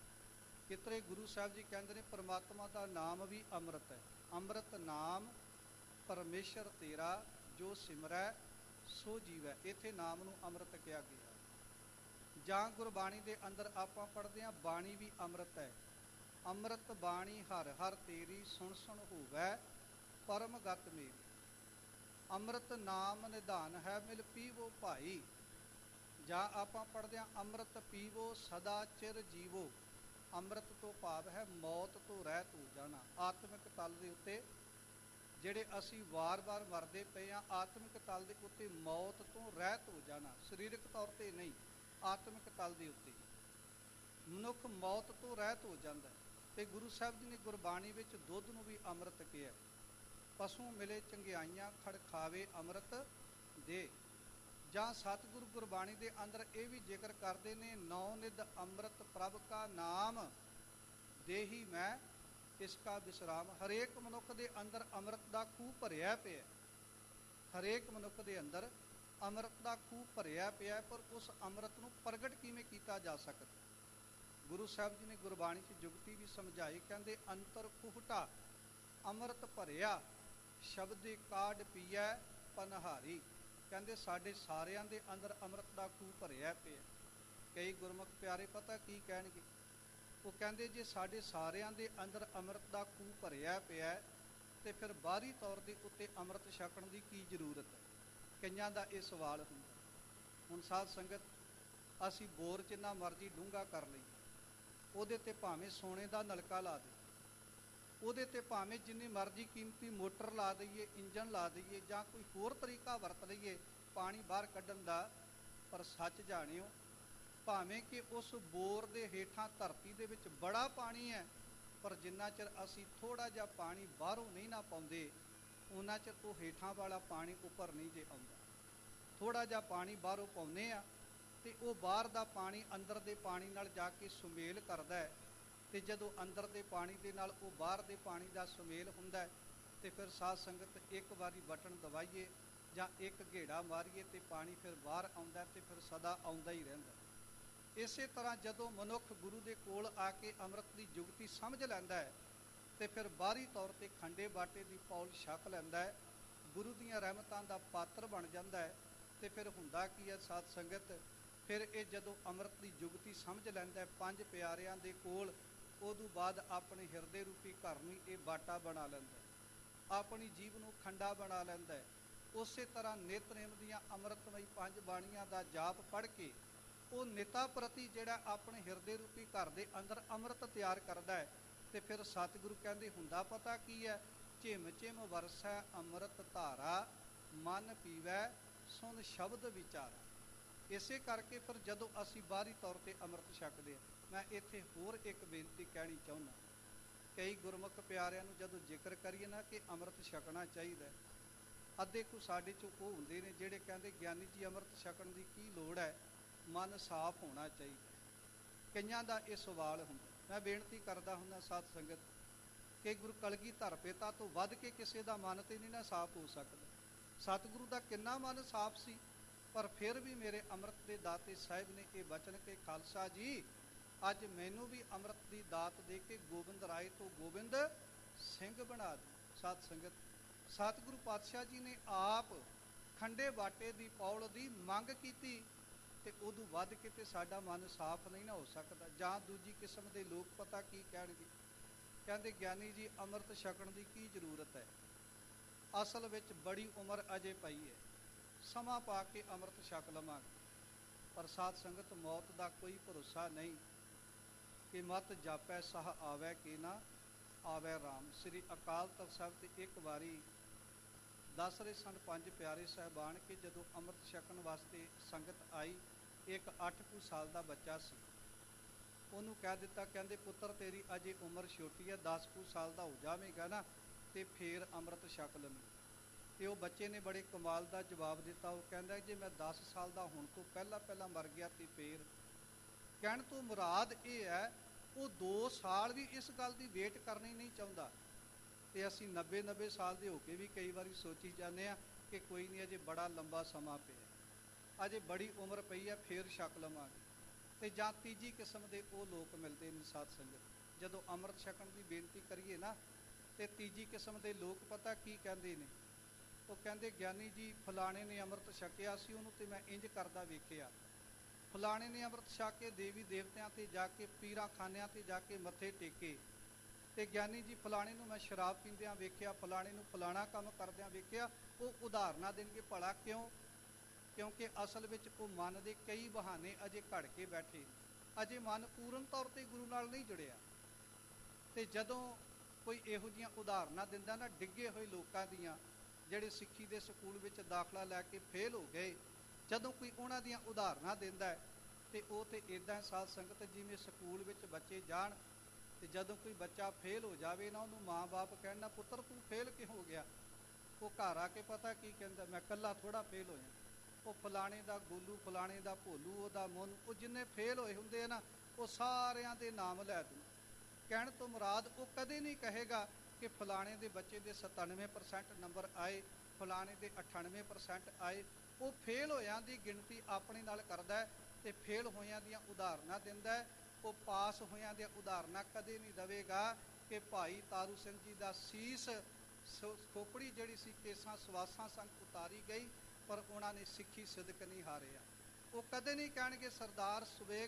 ਕਿਤਰੇ ਗੁਰੂ ਸਾਹਿਬ ਜੀ ਕਹਿੰਦੇ ਨੇ ਪਰਮਾਤਮਾ ਦਾ ਨਾਮ ਵੀ ਅੰਮ੍ਰਿਤ ਹੈ। ਅੰਮ੍ਰਿਤ ਨਾਮ ਪਰਮੇਸ਼ਰ ਤੇਰਾ, ਜੋ ਸਿਮਰੈ ਸੋ ਜੀਵੈ। ਇੱਥੇ ਨਾਮ ਨੂੰ ਅੰਮ੍ਰਿਤ ਕਿਹਾ ਗਿਆ। ਜਾਂ ਗੁਰਬਾਣੀ ਦੇ ਅੰਦਰ ਆਪਾਂ ਪੜ੍ਹਦੇ ਹਾਂ, ਬਾਣੀ ਵੀ ਅੰਮ੍ਰਿਤ ਹੈ। ਅੰਮ੍ਰਿਤ ਬਾਣੀ ਹਰ ਹਰ ਤੇਰੀ, ਸੁਣ ਸੁਣ ਹੋਵੈ ਪਰਮ ਗਤ ਮੇਰੀ। ਅੰਮ੍ਰਿਤ ਨਾਮ ਨਿਧਾਨ ਹੈ, ਮਿਲ ਪੀਵੋ ਭਾਈ। ਜਾਂ ਆਪਾਂ ਪੜ੍ਹਦੇ ਹਾਂ, ਅੰਮ੍ਰਿਤ ਪੀਵੋ ਸਦਾ ਚਿਰ ਜੀਵੋ। ਅੰਮ੍ਰਿਤ ਤੋਂ ਭਾਵ ਹੈ ਮੌਤ ਤੋਂ ਰਹਿਤ ਹੋ ਜਾਣਾ। ਆਤਮਿਕ ਤਲ ਦੇ ਉੱਤੇ ਜਿਹੜੇ ਅਸੀਂ ਵਾਰ-ਵਾਰ ਮਰਦੇ ਪਏ ਹਾਂ, ਆਤਮਿਕ ਤਲ ਦੇ ਉੱਤੇ ਮੌਤ ਤੋਂ ਰਹਿਤ ਹੋ ਜਾਣਾ। ਸਰੀਰਕ ਤੌਰ 'ਤੇ ਨਹੀਂ, ਆਤਮਿਕ ਤਲ ਦੇ ਉੱਤੇ ਮਨੁੱਖ ਮੌਤ ਤੋਂ ਰਹਿਤ ਹੋ ਜਾਂਦਾ। ਤੇ ਗੁਰੂ ਸਾਹਿਬ ਜੀ ਨੇ ਗੁਰਬਾਣੀ ਵਿੱਚ ਦੁੱਧ ਨੂੰ ਵੀ ਅੰਮ੍ਰਿਤ ਕਿਹਾ। ਪਸ਼ੂ ਮਿਲੇ ਚੰਗਿਆਈਆਂ, ਖੜਖਾਵੇ ਅੰਮ੍ਰਿਤ ਦੇ। ਜਾਂ ਸਤਿਗੁਰੂ ਗੁਰਬਾਣੀ ਦੇ ਅੰਦਰ ਇਹ ਵੀ ਜ਼ਿਕਰ ਕਰਦੇ ਨੇ, ਨੌ ਨਿਧ ਅੰਮ੍ਰਿਤ ਪ੍ਰਭ ਕਾ ਨਾਮ ਦੇਹੀ ਮੈਂ ਇਸ ਕਾ ਵਿਸਰਾਮ। ਹਰੇਕ ਮਨੁੱਖ ਦੇ ਅੰਦਰ ਅੰਮ੍ਰਿਤ ਦਾ ਖੂਹ ਭਰਿਆ ਪਿਆ। ਹਰੇਕ ਮਨੁੱਖ ਦੇ ਅੰਦਰ ਅੰਮ੍ਰਿਤ ਦਾ ਖੂਹ ਭਰਿਆ ਪਿਆ, ਪਰ ਉਸ ਅੰਮ੍ਰਿਤ ਨੂੰ ਪ੍ਰਗਟ ਕਿਵੇਂ ਕੀਤਾ ਜਾ ਸਕਦਾ। ਗੁਰੂ ਸਾਹਿਬ ਜੀ ਨੇ ਗੁਰਬਾਣੀ 'ਚ ਜੁਗਤੀ ਵੀ ਸਮਝਾਈ। ਕਹਿੰਦੇ ਅੰਤਰ ਖੂਹਟਾ ਅੰਮ੍ਰਿਤ ਭਰਿਆ, ਸ਼ਬਦੇ ਕਾਢ ਪੀਐ ਪਨਹਾਰੀ। ਕਹਿੰਦੇ ਸਾਡੇ ਸਾਰਿਆਂ ਦੇ ਅੰਦਰ ਅੰਮ੍ਰਿਤ ਦਾ ਖੂਹ ਭਰਿਆ ਪਿਆ। ਕਈ ਗੁਰਮੁਖ ਪਿਆਰੇ ਪਤਾ ਕੀ ਕਹਿਣਗੇ, ਉਹ ਕਹਿੰਦੇ ਜੇ ਸਾਡੇ ਸਾਰਿਆਂ ਦੇ ਅੰਦਰ ਅੰਮ੍ਰਿਤ ਦਾ ਖੂਹ ਭਰਿਆ ਪਿਆ ਤੇ ਫਿਰ ਬਾਹਰੀ ਤੌਰ ਦੇ ਉੱਤੇ ਅੰਮ੍ਰਿਤ ਛਕਣ ਦੀ ਕੀ ਜ਼ਰੂਰਤ ਹੈ। ਕਈਆਂ ਦਾ ਇਹ ਸਵਾਲ ਹੁੰਦਾ। ਹੁਣ ਸਾਧ ਸੰਗਤ, ਅਸੀਂ ਬੋਰ ਜਿੰਨਾ ਮਰਜ਼ੀ ਡੂੰਘਾ ਕਰ ਲਈਏ, ਉਹਦੇ 'ਤੇ ਭਾਵੇਂ ਸੋਨੇ ਦਾ ਨਲਕਾ ਲਾ ਦਈਏ, ਉਹਦੇ 'ਤੇ ਭਾਵੇਂ ਜਿੰਨੀ ਮਰਜ਼ੀ ਕੀਮਤੀ ਮੋਟਰ ਲਾ ਦਈਏ, ਇੰਜਨ ਲਾ ਦਈਏ, ਜਾਂ ਕੋਈ ਹੋਰ ਤਰੀਕਾ ਵਰਤ ਲਈਏ ਪਾਣੀ ਬਾਹਰ ਕੱਢਣ ਦਾ, ਪਰ ਸੱਚ ਜਾਣਿਓ, ਭਾਵੇਂ ਕਿ ਉਸ ਬੋਰ ਦੇ ਹੇਠਾਂ ਧਰਤੀ ਦੇ ਵਿੱਚ ਬੜਾ ਪਾਣੀ ਹੈ, ਪਰ ਜਿੰਨਾ ਚਿਰ ਅਸੀਂ ਥੋੜ੍ਹਾ ਜਿਹਾ ਪਾਣੀ ਬਾਹਰੋਂ ਨਹੀਂ ਨਾ ਪਾਉਂਦੇ, ਉਹਨਾਂ ਚਿਰ ਉਹ ਹੇਠਾਂ ਵਾਲਾ ਪਾਣੀ ਉੱਪਰ ਨਹੀਂ ਜੇ ਆਉਂਦਾ। ਥੋੜ੍ਹਾ ਜਿਹਾ ਪਾਣੀ ਬਾਹਰੋਂ ਪਾਉਂਦੇ ਆ ਤੇ ਉਹ ਬਾਹਰ ਦਾ ਪਾਣੀ ਅੰਦਰ ਦੇ ਪਾਣੀ ਨਾਲ ਜਾ ਕੇ ਸੁਮੇਲ ਕਰਦਾ ਹੈ, ਤੇ ਜਦੋਂ ਅੰਦਰ ਦੇ ਪਾਣੀ ਦੇ ਨਾਲ ਉਹ ਬਾਹਰ ਦੇ ਪਾਣੀ ਦਾ ਸੁਮੇਲ ਹੁੰਦਾ ਤੇ ਫਿਰ ਸਾਧ ਸੰਗਤ ਇੱਕ ਵਾਰੀ ਬਟਨ ਦਬਾਈਏ ਜਾਂ ਇੱਕ ਘੇੜਾ ਮਾਰੀਏ ਤੇ ਪਾਣੀ ਫਿਰ ਬਾਹਰ ਆਉਂਦਾ ਤੇ ਫਿਰ ਸਦਾ ਆਉਂਦਾ ਹੀ ਰਹਿੰਦਾ। ਇਸੇ ਤਰ੍ਹਾਂ ਜਦੋਂ ਮਨੁੱਖ ਗੁਰੂ ਦੇ ਕੋਲ ਆ ਕੇ ਅੰਮ੍ਰਿਤ ਦੀ ਜੁਗਤੀ ਸਮਝ ਲੈਂਦਾ ਹੈ ਤੇ ਫਿਰ ਬਾਹਰੀ ਤੌਰ 'ਤੇ ਖੰਡੇ ਬਾਟੇ ਦੀ ਪੌਲ ਛਕ ਲੈਂਦਾ ਹੈ, ਗੁਰੂ ਦੀਆਂ ਰਹਿਮਤਾਂ ਦਾ ਪਾਤਰ ਬਣ ਜਾਂਦਾ ਹੈ। ਤੇ ਫਿਰ ਹੁੰਦਾ ਕੀ ਹੈ ਸਾਧ ਸੰਗਤ, ਫਿਰ ਇਹ ਜਦੋਂ ਅੰਮ੍ਰਿਤ ਦੀ ਜੁਗਤੀ ਸਮਝ ਲੈਂਦਾ ਹੈ ਪੰਜ ਪਿਆਰਿਆਂ ਦੇ ਕੋਲ, ਉਦੋਂ ਬਾਅਦ ਆਪਣੇ ਹਿਰਦੇ ਰੂਪੀ ਘਰ ਨੂੰ ਇਹ ਬਾਟਾ ਬਣਾ ਲੈਂਦਾ ਹੈ, ਆਪਣੀ ਜੀਵ ਨੂੰ ਖੰਡਾ ਬਣਾ ਲੈਂਦਾ ਹੈ। ਉਸੇ ਤਰ੍ਹਾਂ ਨਿਤਨੇਮ ਦੀਆਂ ਅੰਮ੍ਰਿਤਮਈ ਪੰਜ ਬਾਣੀਆਂ ਦਾ ਜਾਪ ਪੜ੍ਹ ਕੇ ਉਹ ਨਿਤਾ ਪ੍ਰਤੀ ਜਿਹੜਾ ਆਪਣੇ ਹਿਰਦੇ ਰੂਪੀ ਘਰ ਦੇ ਅੰਦਰ ਅੰਮ੍ਰਿਤ ਤਿਆਰ ਕਰਦਾ ਹੈ। ਤੇ ਫਿਰ ਸਤਿਗੁਰੂ ਕਹਿੰਦੇ ਹੁੰਦਾ ਪਤਾ ਕੀ ਹੈ, ਝਿਮ ਝਿਮ ਵਰਸੈ ਅੰਮ੍ਰਿਤ ਧਾਰਾ, ਮਨ ਪੀਵੈ ਸੁਣ ਸ਼ਬਦ ਵਿਚਾਰਾ। ਇਸੇ ਕਰਕੇ ਫਿਰ ਜਦੋਂ ਅਸੀਂ ਬਾਹਰੀ ਤੌਰ 'ਤੇ ਅੰਮ੍ਰਿਤ ਛਕਦੇ ਹਾਂ, ਮੈਂ ਇੱਥੇ ਹੋਰ ਇੱਕ ਬੇਨਤੀ ਕਹਿਣੀ ਚਾਹੁੰਦਾ। ਕਈ ਗੁਰਮੁਖ ਪਿਆਰਿਆਂ ਨੂੰ ਜਦੋਂ ਜ਼ਿਕਰ ਕਰੀਏ ਨਾ ਕਿ ਅੰਮ੍ਰਿਤ ਛਕਣਾ ਚਾਹੀਦਾ, ਅੱਧੇ ਕੁ ਸਾਡੇ 'ਚੋਂ ਉਹ ਹੁੰਦੇ ਨੇ ਜਿਹੜੇ ਕਹਿੰਦੇ ਗਿਆਨੀ ਜੀ ਅੰਮ੍ਰਿਤ ਛਕਣ ਦੀ ਕੀ ਲੋੜ ਹੈ, ਮਨ ਸਾਫ਼ ਹੋਣਾ ਚਾਹੀਦਾ। ਕਈਆਂ ਦਾ ਇਹ ਸਵਾਲ ਹੁੰਦਾ। ਮੈਂ ਬੇਨਤੀ ਕਰਦਾ ਹੁੰਦਾ ਸਾਧ ਸੰਗਤ ਕਿ ਗੁਰੂ ਕਲਗੀਧਰ ਪਿਤਾ ਤੋਂ ਵੱਧ ਕੇ ਕਿਸੇ ਦਾ ਮਨ ਤੇ ਨਹੀਂ ਨਾ ਸਾਫ਼ ਹੋ ਸਕਦਾ। ਸਤਿਗੁਰੂ ਦਾ ਕਿੰਨਾ ਮਨ ਸਾਫ਼ ਸੀ, ਪਰ ਫਿਰ ਵੀ ਮੇਰੇ ਅੰਮ੍ਰਿਤ ਦੇ ਦਾਤੇ ਸਾਹਿਬ ਨੇ ਇਹ ਬਚਨ ਕਿ ਖਾਲਸਾ ਜੀ ਅੱਜ ਮੈਨੂੰ ਵੀ ਅੰਮ੍ਰਿਤ ਦੀ ਦਾਤ ਦੇ ਕੇ ਗੋਬਿੰਦ ਰਾਏ ਤੋਂ ਗੋਬਿੰਦ ਸਿੰਘ ਬਣਾ ਦਿਓ। ਸਾਧ ਸੰਗਤ ਸਤਿਗੁਰੂ ਪਾਤਸ਼ਾਹ ਜੀ ਨੇ ਆਪ ਖੰਡੇ ਬਾਟੇ ਦੀ ਪੌਲ ਦੀ ਮੰਗ ਕੀਤੀ ਤੇ ਉਦੋਂ ਵੱਧ ਕੇ ਤੇ ਸਾਡਾ ਮਨ ਸਾਫ਼ ਨਹੀਂ ਨਾ ਹੋ ਸਕਦਾ। ਜਾਂ ਦੂਜੀ ਕਿਸਮ ਦੇ ਲੋਕ ਪਤਾ ਕੀ ਕਹਿਣਗੇ, ਕਹਿੰਦੇ ਗਿਆਨੀ ਜੀ ਅੰਮ੍ਰਿਤ ਛਕਣ ਦੀ ਕੀ ਜ਼ਰੂਰਤ ਹੈ, ਅਸਲ ਵਿੱਚ ਬੜੀ ਉਮਰ ਅਜੇ ਪਈ ਹੈ, ਸਮਾਂ ਪਾ ਕੇ ਅੰਮ੍ਰਿਤ ਛਕ ਲਵਾਂਗੇ। ਪਰ ਸਾਧ ਸੰਗਤ ਮੌਤ ਦਾ ਕੋਈ ਭਰੋਸਾ ਨਹੀਂ ਕਿ ਮਤ ਜਾਪੈ ਸਹ ਆਵੈ ਕਿ ਨਾ ਆਵੈ ਰਾਮ। ਸ੍ਰੀ ਅਕਾਲ ਤਖਤ ਸਾਹਿਬ ਤੇ ਇੱਕ ਵਾਰੀ ਦੱਸ ਰਹੇ ਸਨ ਪੰਜ ਪਿਆਰੇ ਸਾਹਿਬਾਨ ਕਿ ਜਦੋਂ ਅੰਮ੍ਰਿਤ ਛਕਣ ਵਾਸਤੇ ਸੰਗਤ ਆਈ, ਇੱਕ ਅੱਠ ਕੁ ਸਾਲ ਦਾ ਬੱਚਾ ਸੀ। ਉਹਨੂੰ ਕਹਿ ਦਿੱਤਾ, ਕਹਿੰਦੇ ਪੁੱਤਰ ਤੇਰੀ ਅਜੇ ਉਮਰ ਛੋਟੀ ਹੈ, ਦਸ ਕੁ ਸਾਲ ਦਾ ਹੋ ਜਾਵੇਗਾ ਨਾ ਤੇ ਫੇਰ ਅੰਮ੍ਰਿਤ ਛਕ ਲਵੀਂ। ਤੇ ਉਹ ਬੱਚੇ ਨੇ ਬੜੇ ਕਮਾਲ ਦਾ ਜਵਾਬ ਦਿੱਤਾ। ਉਹ ਕਹਿੰਦਾ ਜੇ ਮੈਂ ਦਸ ਸਾਲ ਦਾ ਹੋਣ ਤੋਂ ਪਹਿਲਾਂ ਪਹਿਲਾਂ ਮਰ ਗਿਆ ਤੇ ਫੇਰ। ਕਹਿਣ ਤੋਂ ਮੁਰਾਦ ਇਹ ਹੈ ਉਹ ਦੋ ਸਾਲ ਵੀ ਇਸ ਗੱਲ ਦੀ ਵੇਟ ਕਰਨੀ ਨਹੀਂ ਚਾਹੁੰਦਾ। ਤੇ ਅਸੀਂ ਨੱਬੇ ਨੱਬੇ ਸਾਲ ਦੇ ਹੋ ਕੇ ਵੀ ਕਈ ਵਾਰੀ ਸੋਚੀ ਜਾਂਦੇ ਹਾਂ ਕਿ ਕੋਈ ਨਹੀਂ ਅਜੇ ਬੜਾ ਲੰਬਾ ਸਮਾਂ ਪਿਆ, ਅਜੇ ਬੜੀ ਉਮਰ ਪਈ ਹੈ, ਫੇਰ ਛਕ ਲਵਾਂਗੇ। ਤੇ ਜਾਂ ਤੀਜੀ ਕਿਸਮ ਦੇ ਉਹ ਲੋਕ ਮਿਲਦੇ ਨੇ ਸਾਧ ਸੰਗਤ, ਜਦੋਂ ਅੰਮ੍ਰਿਤ ਛਕਣ ਦੀ ਬੇਨਤੀ ਕਰੀਏ ਨਾ ਤੇ ਤੀਜੀ ਕਿਸਮ ਦੇ ਲੋਕ ਪਤਾ ਕੀ ਕਹਿੰਦੇ ਨੇ, ਉਹ ਕਹਿੰਦੇ ਗਿਆਨੀ ਜੀ ਫਲਾਣੇ ਨੇ ਅੰਮ੍ਰਿਤ ਛਕਿਆ ਸੀ, ਉਹਨੂੰ ਤੇ ਮੈਂ ਇੰਜ ਕਰਦਾ ਵੇਖਿਆ, ਫਲਾਣੇ ਨੇ ਅੰਮ੍ਰਿਤ ਛਕ ਕੇ ਦੇਵੀ ਦੇਵਤਿਆਂ ਤੇ ਜਾ ਕੇ ਪੀਰਾਂ ਖਾਨਿਆਂ ਤੇ ਜਾ ਕੇ ਮੱਥੇ ਟੇਕੇ, ਤੇ ਗਿਆਨੀ ਜੀ ਫਲਾਣੇ ਨੂੰ ਮੈਂ ਸ਼ਰਾਬ ਪੀਂਦਿਆਂ ਵੇਖਿਆ, ਫਲਾਣੇ ਨੂੰ ਫਲਾਣਾ ਕੰਮ ਕਰਦਿਆਂ ਵੇਖਿਆ। ਉਹ ਉਦਾਹਰਨਾਂ ਦੇਣਗੇ। ਭਲਾ ਕਿਉਂ? ਕਿਉਂਕਿ ਅਸਲ ਵਿੱਚ ਉਹ ਮਨ ਦੇ ਕਈ ਬਹਾਨੇ ਅਜੇ ਘੜ ਕੇ ਬੈਠੇ, ਅਜੇ ਮਨ ਪੂਰਨ ਤੌਰ ਤੇ ਗੁਰੂ ਨਾਲ ਨਹੀਂ ਜੁੜਿਆ। ਤੇ ਜਦੋਂ ਕੋਈ ਇਹੋ ਜਿਹੀਆਂ ਉਦਾਹਰਨਾਂ ਦਿੰਦਾ ਨਾ ਡਿੱਗੇ ਹੋਏ ਲੋਕਾਂ ਦੀਆਂ, ਜਿਹੜੇ ਸਿੱਖੀ ਦੇ ਸਕੂਲ ਵਿੱਚ ਦਾਖਲਾ ਲੈ ਕੇ ਫੇਲ ਹੋ ਗਏ, ਜਦੋਂ ਕੋਈ ਉਹਨਾਂ ਦੀਆਂ ਉਦਾਹਰਨਾਂ ਦਿੰਦਾ ਤੇ ਉਹ ਤੇ ਇੱਦਾਂ ਸਾਧ ਸੰਗਤ ਜਿਵੇਂ ਸਕੂਲ ਵਿੱਚ ਬੱਚੇ ਜਾਣ ਤੇ ਜਦੋਂ ਕੋਈ ਬੱਚਾ ਫੇਲ ਹੋ ਜਾਵੇ ਨਾ, ਉਹਨੂੰ ਮਾਂ ਬਾਪ ਕਹਿਣ ਨਾ ਪੁੱਤਰ ਤੂੰ ਫੇਲ ਕਿਉਂ ਹੋ ਗਿਆ, ਉਹ ਘਰ ਆ ਕੇ ਪਤਾ ਕੀ ਕਹਿੰਦਾ, ਮੈਂ ਇਕੱਲਾ ਥੋੜ੍ਹਾ ਫੇਲ ਹੋਇਆ, ਉਹ ਫਲਾਣੇ ਦਾ ਗੋਲੂ, ਫਲਾਣੇ ਦਾ ਭੋਲੂ, ਉਹਦਾ ਮੋਨੂ, ਉਹ ਜਿੰਨੇ ਫੇਲ ਹੋਏ ਹੁੰਦੇ ਆ ਨਾ ਉਹ ਸਾਰਿਆਂ ਦੇ ਨਾਮ ਲੈ ਦੂੰ। ਕਹਿਣ ਤੋਂ ਮੁਰਾਦ ਉਹ ਕਦੇ ਨਹੀਂ ਕਹੇਗਾ ਕਿ ਫਲਾਣੇ ਦੇ ਬੱਚੇ ਦੇ ਸਤਾਨਵੇਂ ਪਰਸੈਂਟ ਨੰਬਰ ਆਏ, ਫਲਾਣੇ ਦੇ ਅਠਾਨਵੇਂ ਪਰਸੈਂਟ ਆਏ। ਉਹ ਫੇਲ ਹੋਇਆਂ ਦੀ ਗਿਣਤੀ ਆਪਣੇ ਨਾਲ ਕਰਦਾ ਹੈ ਤੇ ਫੇਲ ਹੋਇਆਂ ਦੀਆਂ ਉਦਾਹਰਨਾਂ ਦਿੰਦਾ ਹੈ। ਉਹ ਪਾਸ ਹੋਇਆਂ ਦੀਆਂ ਉਦਾਹਰਨਾਂ ਕਦੇ ਨਹੀਂ ਦੇਵੇਗਾ ਕਿ ਭਾਈ ਤਾਰੂ ਸਿੰਘ ਜੀ ਦਾ ਸੀਸ ਖੋਪੜੀ ਜਿਹੜੀ ਸੀ ਕੇਸਾਂ ਸਵਾਸਾਂ ਸੰਗ ਉਤਾਰੀ ਗਈ, ਪਰ ਉਹਨਾਂ ਨੇ ਸਿੱਖੀ ਸਿਦਕ ਨਹੀਂ ਹਾਰਿਆ। ਉਹ ਕਦੇ ਨਹੀਂ ਕਹਿਣਗੇ ਸਰਦਾਰ ਸੁਬੇਗ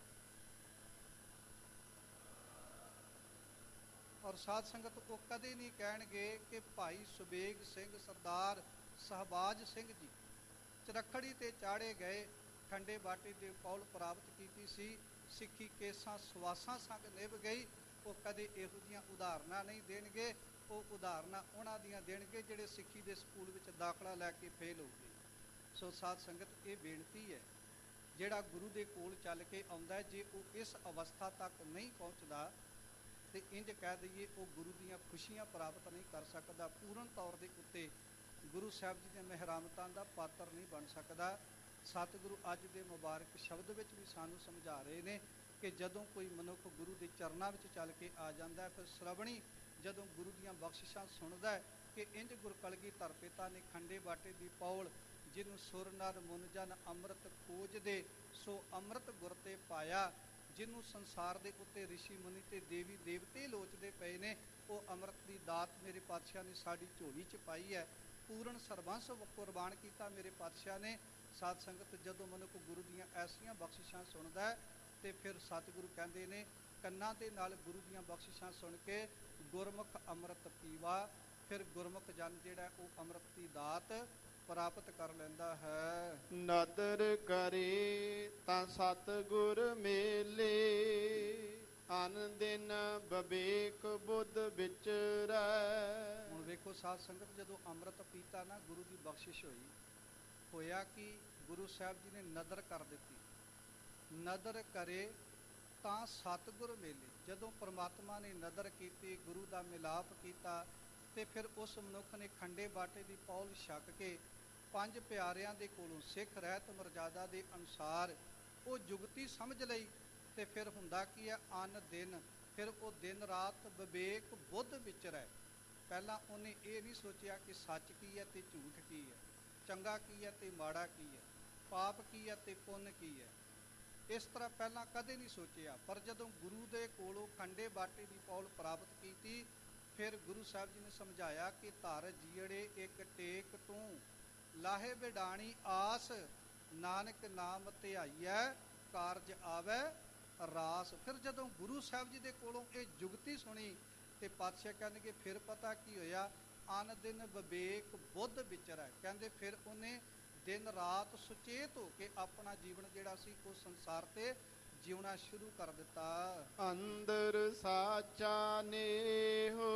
ਔਰ ਸਾਧ ਸੰਗਤ, ਉਹ ਕਦੇ ਨਹੀਂ ਕਹਿਣਗੇ ਕਿ ਭਾਈ ਸੁਬੇਗ ਸਿੰਘ ਸਰਦਾਰ ਸਹਬਾਜ ਸਿੰਘ ਜੀ ਚਰਖੜੀ ਤੇ ਚਾੜੇ ਗਏ, ਖੰਡੇ ਬਾਟੇ ਦੇ ਪੌਲ ਪ੍ਰਾਪਤ ਕੀਤੀ ਸੀ, ਸਿੱਖੀ ਕੇਸਾਂ ਸਵਾਸਾਂ ਸੰਗ ਨਿਭ ਗਈ। ਉਹ ਕਦੇ ਇਹੋ ਜਿਹੀਆਂ ਉਦਾਹਰਨਾਂ ਨਹੀਂ ਦੇਣਗੇ। ਉਹ ਉਦਾਹਰਨਾਂ ਉਹਨਾਂ ਦੀਆਂ ਦੇਣਗੇ ਜਿਹੜੇ ਸਿੱਖੀ ਦੇ ਸਕੂਲ ਵਿੱਚ ਦਾਖਲਾ ਲੈ ਕੇ ਫੇਲ ਹੋ ਗਏ। ਸੋ ਸਾਧ ਸੰਗਤ ਇਹ ਬੇਨਤੀ ਹੈ, ਜਿਹੜਾ ਗੁਰੂ ਦੇ ਕੋਲ ਚੱਲ ਕੇ ਆਉਂਦਾ, ਜੇ ਉਹ ਇਸ ਅਵਸਥਾ ਤੱਕ ਨਹੀਂ ਪਹੁੰਚਦਾ ਤੇ ਇੰਜ ਕਹਿ ਦਈਏ ਉਹ ਗੁਰੂ ਦੀਆਂ ਖੁਸ਼ੀਆਂ ਪ੍ਰਾਪਤ ਨਹੀਂ ਕਰ ਸਕਦਾ, ਪੂਰਨ ਤੌਰ ਦੇ ਉੱਤੇ ਗੁਰੂ ਸਾਹਿਬ ਜੀ ਦੀਆਂ ਮਿਹਰਾਮਤਾਂ ਦਾ ਪਾਤਰ ਨਹੀਂ ਬਣ ਸਕਦਾ। ਸਤਿਗੁਰੂ ਅੱਜ ਦੇ ਮੁਬਾਰਕ ਸ਼ਬਦ ਵਿੱਚ ਵੀ ਸਾਨੂੰ ਸਮਝਾ ਰਹੇ ਨੇ ਕਿ ਜਦੋਂ ਕੋਈ ਮਨੁੱਖ ਗੁਰੂ ਦੇ ਚਰਨਾਂ ਵਿੱਚ ਚੱਲ ਕੇ ਆ ਜਾਂਦਾ, ਫਿਰ ਸ਼੍ਰਵਣੀ ਜਦੋਂ ਗੁਰੂ ਦੀਆਂ ਬਖਸ਼ਿਸ਼ਾਂ ਸੁਣਦਾ ਹੈ ਕਿ ਇੰਜ ਗੁਰ ਕਲਗੀਧਰ ਪਿਤਾ ਨੇ ਖੰਡੇ ਬਾਟੇ ਦੀ ਪੌਲ, ਜਿਹਨੂੰ ਸੁਰ ਨਰ ਮੁਨ ਜਨ ਅੰਮ੍ਰਿਤ ਖੋਜਦੇ ਸੋ ਅੰਮ੍ਰਿਤ ਗੁਰ ਤੇ ਪਾਇਆ, ਜਿਹਨੂੰ ਸੰਸਾਰ ਦੇ ਉੱਤੇ ਰਿਸ਼ੀ ਮੁਨੀ ਤੇ ਦੇਵੀ ਦੇਵਤੇ ਲੋਚਦੇ ਪਏ ਨੇ, ਉਹ ਅੰਮ੍ਰਿਤ ਦੀ ਦਾਤ ਮੇਰੇ ਪਾਤਸ਼ਾਹ ਨੇ ਸਾਡੀ ਝੋਲੀ 'ਚ ਪਾਈ ਹੈ। ਪੂਰਨ ਸਰਬੰਸ ਕੁਰਬਾਨ ਕੀਤਾ ਮੇਰੇ ਪਾਤਸ਼ਾਹ ਨੇ। ਸਾਧ ਸੰਗਤ ਜਦੋਂ ਮਨੁੱਖ ਗੁਰੂ ਦੀਆਂ ਐਸੀਆਂ ਬਖਸ਼ਿਸ਼ਾਂ ਸੁਣਦਾ ਹੈ ਤੇ ਫਿਰ ਸਤਿਗੁਰੂ ਕਹਿੰਦੇ ਨੇ ਕੰਨਾਂ ਦੇ ਨਾਲ ਗੁਰੂ ਦੀਆਂ ਬਖਸ਼ਿਸ਼ਾਂ ਸੁਣ ਕੇ ਗੁਰਮੁਖ ਅੰਮ੍ਰਿਤ ਪੀਵਾ, ਫਿਰ ਗੁਰਮੁਖ ਜਨ ਜਿਹੜਾ ਉਹ ਅੰਮ੍ਰਿਤ ਦੀ ਦਾਤ ਪ੍ਰਾਪਤ ਕਰ ਲੈਂਦਾ ਹੈ। ਨਦਰ ਕਰੇ ਤਾਂ ਸਤਿਗੁਰ ਮੇਲੇ, ਅਨ ਦਿਨ ਬਵੇਕ ਬੁੱਧ ਵਿਚਰੈ। ਹੁਣ ਵੇਖੋ ਸਾਧ ਸੰਗਤ, ਜਦੋਂ ਅੰਮ੍ਰਿਤ ਪੀਤਾ ਨਾ ਗੁਰੂ ਦੀ ਬਖਸ਼ਿਸ਼ ਹੋਈ, ਹੋਇਆ ਕਿ ਗੁਰੂ ਸਾਹਿਬ ਜੀ ਨੇ ਨਦਰ ਕਰ ਦਿੱਤੀ। ਨਦਰ ਕਰੇ ਤਾਂ ਸਤਿਗੁਰ ਮੇਲੇ। ਜਦੋਂ ਪ੍ਰਮਾਤਮਾ ਨੇ ਨਦਰ ਕੀਤੀ, ਗੁਰੂ ਦਾ ਮਿਲਾਪ ਕੀਤਾ, ਤੇ ਫਿਰ ਉਸ ਮਨੁੱਖ ਨੇ ਖੰਡੇ ਬਾਟੇ ਦੀ ਪੌਲ ਛਕ ਕੇ ਪੰਜ ਪਿਆਰਿਆਂ ਦੇ ਕੋਲੋਂ ਸਿੱਖ ਰਹਿਤ ਮਰਜ਼ਾਦਾ ਦੇ ਅਨੁਸਾਰ ਉਹ ਜੁਗਤੀ ਸਮਝ ਲਈ। ਤੇ ਫਿਰ ਹੁੰਦਾ ਕੀ ਹੈ, ਅਨ ਦਿਨ ਫਿਰ ਉਹ ਦਿਨ ਰਾਤ ਵਿਵੇਕ ਬੁੱਧ ਵਿਚਰੈ। ਪਹਿਲਾਂ ਉਹਨੇ ਇਹ ਨਹੀਂ ਸੋਚਿਆ ਕਿ ਸੱਚ ਕੀ ਹੈ ਤੇ ਝੂਠ ਕੀ ਹੈ, ਚੰਗਾ ਕੀ ਹੈ ਤੇ ਮਾੜਾ ਕੀ ਹੈ, ਪਾਪ ਕੀ ਹੈ ਤੇ ਪੁੰਨ ਕੀ ਹੈ। ਇਸ ਤਰ੍ਹਾਂ ਪਹਿਲਾਂ ਕਦੇ ਨਹੀਂ ਸੋਚਿਆ। ਪਰ ਜਦੋਂ ਗੁਰੂ ਦੇ ਕੋਲੋਂ ਖੰਡੇ ਬਾਟੇ ਦੀ ਪੌਲ ਪ੍ਰਾਪਤ ਕੀਤੀ, ਫਿਰ ਗੁਰੂ ਸਾਹਿਬ ਜੀ ਨੇ ਸਮਝਾਇਆ ਕਿ ਧਰ ਜੀੜੇ ਇੱਕ ਟੇਕ ਤੂੰ, ਲਾਹੇ ਬਿਡਾਣੀ ਆਸ, ਨਾਨਕ ਨਾਮ ਧਿਆਈਐ ਕਾਰਜ ਆਵੈ ਰਾਸ। ਫਿਰ ਜਦੋਂ ਗੁਰੂ ਸਾਹਿਬ ਜੀ ਦੇ ਕੋਲੋਂ ਇਹ ਜੁਗਤੀ ਸੁਣੀ ਤੇ ਪਾਤਸ਼ਾਹ ਕਹਿੰਦੇ ਫਿਰ ਪਤਾ ਕੀ ਹੋਇਆ, ਅਨ ਦਿਨ ਵਿਵੇਕ ਬੁੱਧ ਵਿਚਰੈ। ਕਹਿੰਦੇ ਫਿਰ ਉਹਨੇ ਦਿਨ ਰਾਤ ਸੁਚੇਤ ਹੋ ਕੇ ਆਪਣਾ ਜੀਵਨ ਜਿਹੜਾ ਸੀ ਉਹ ਸੰਸਾਰ ਤੇ ਜਿਉਣਾ ਸ਼ੁਰੂ ਕਰ ਦਿੱਤਾ। ਅੰਦਰ ਸਾਚਾ ਨੇਹੋ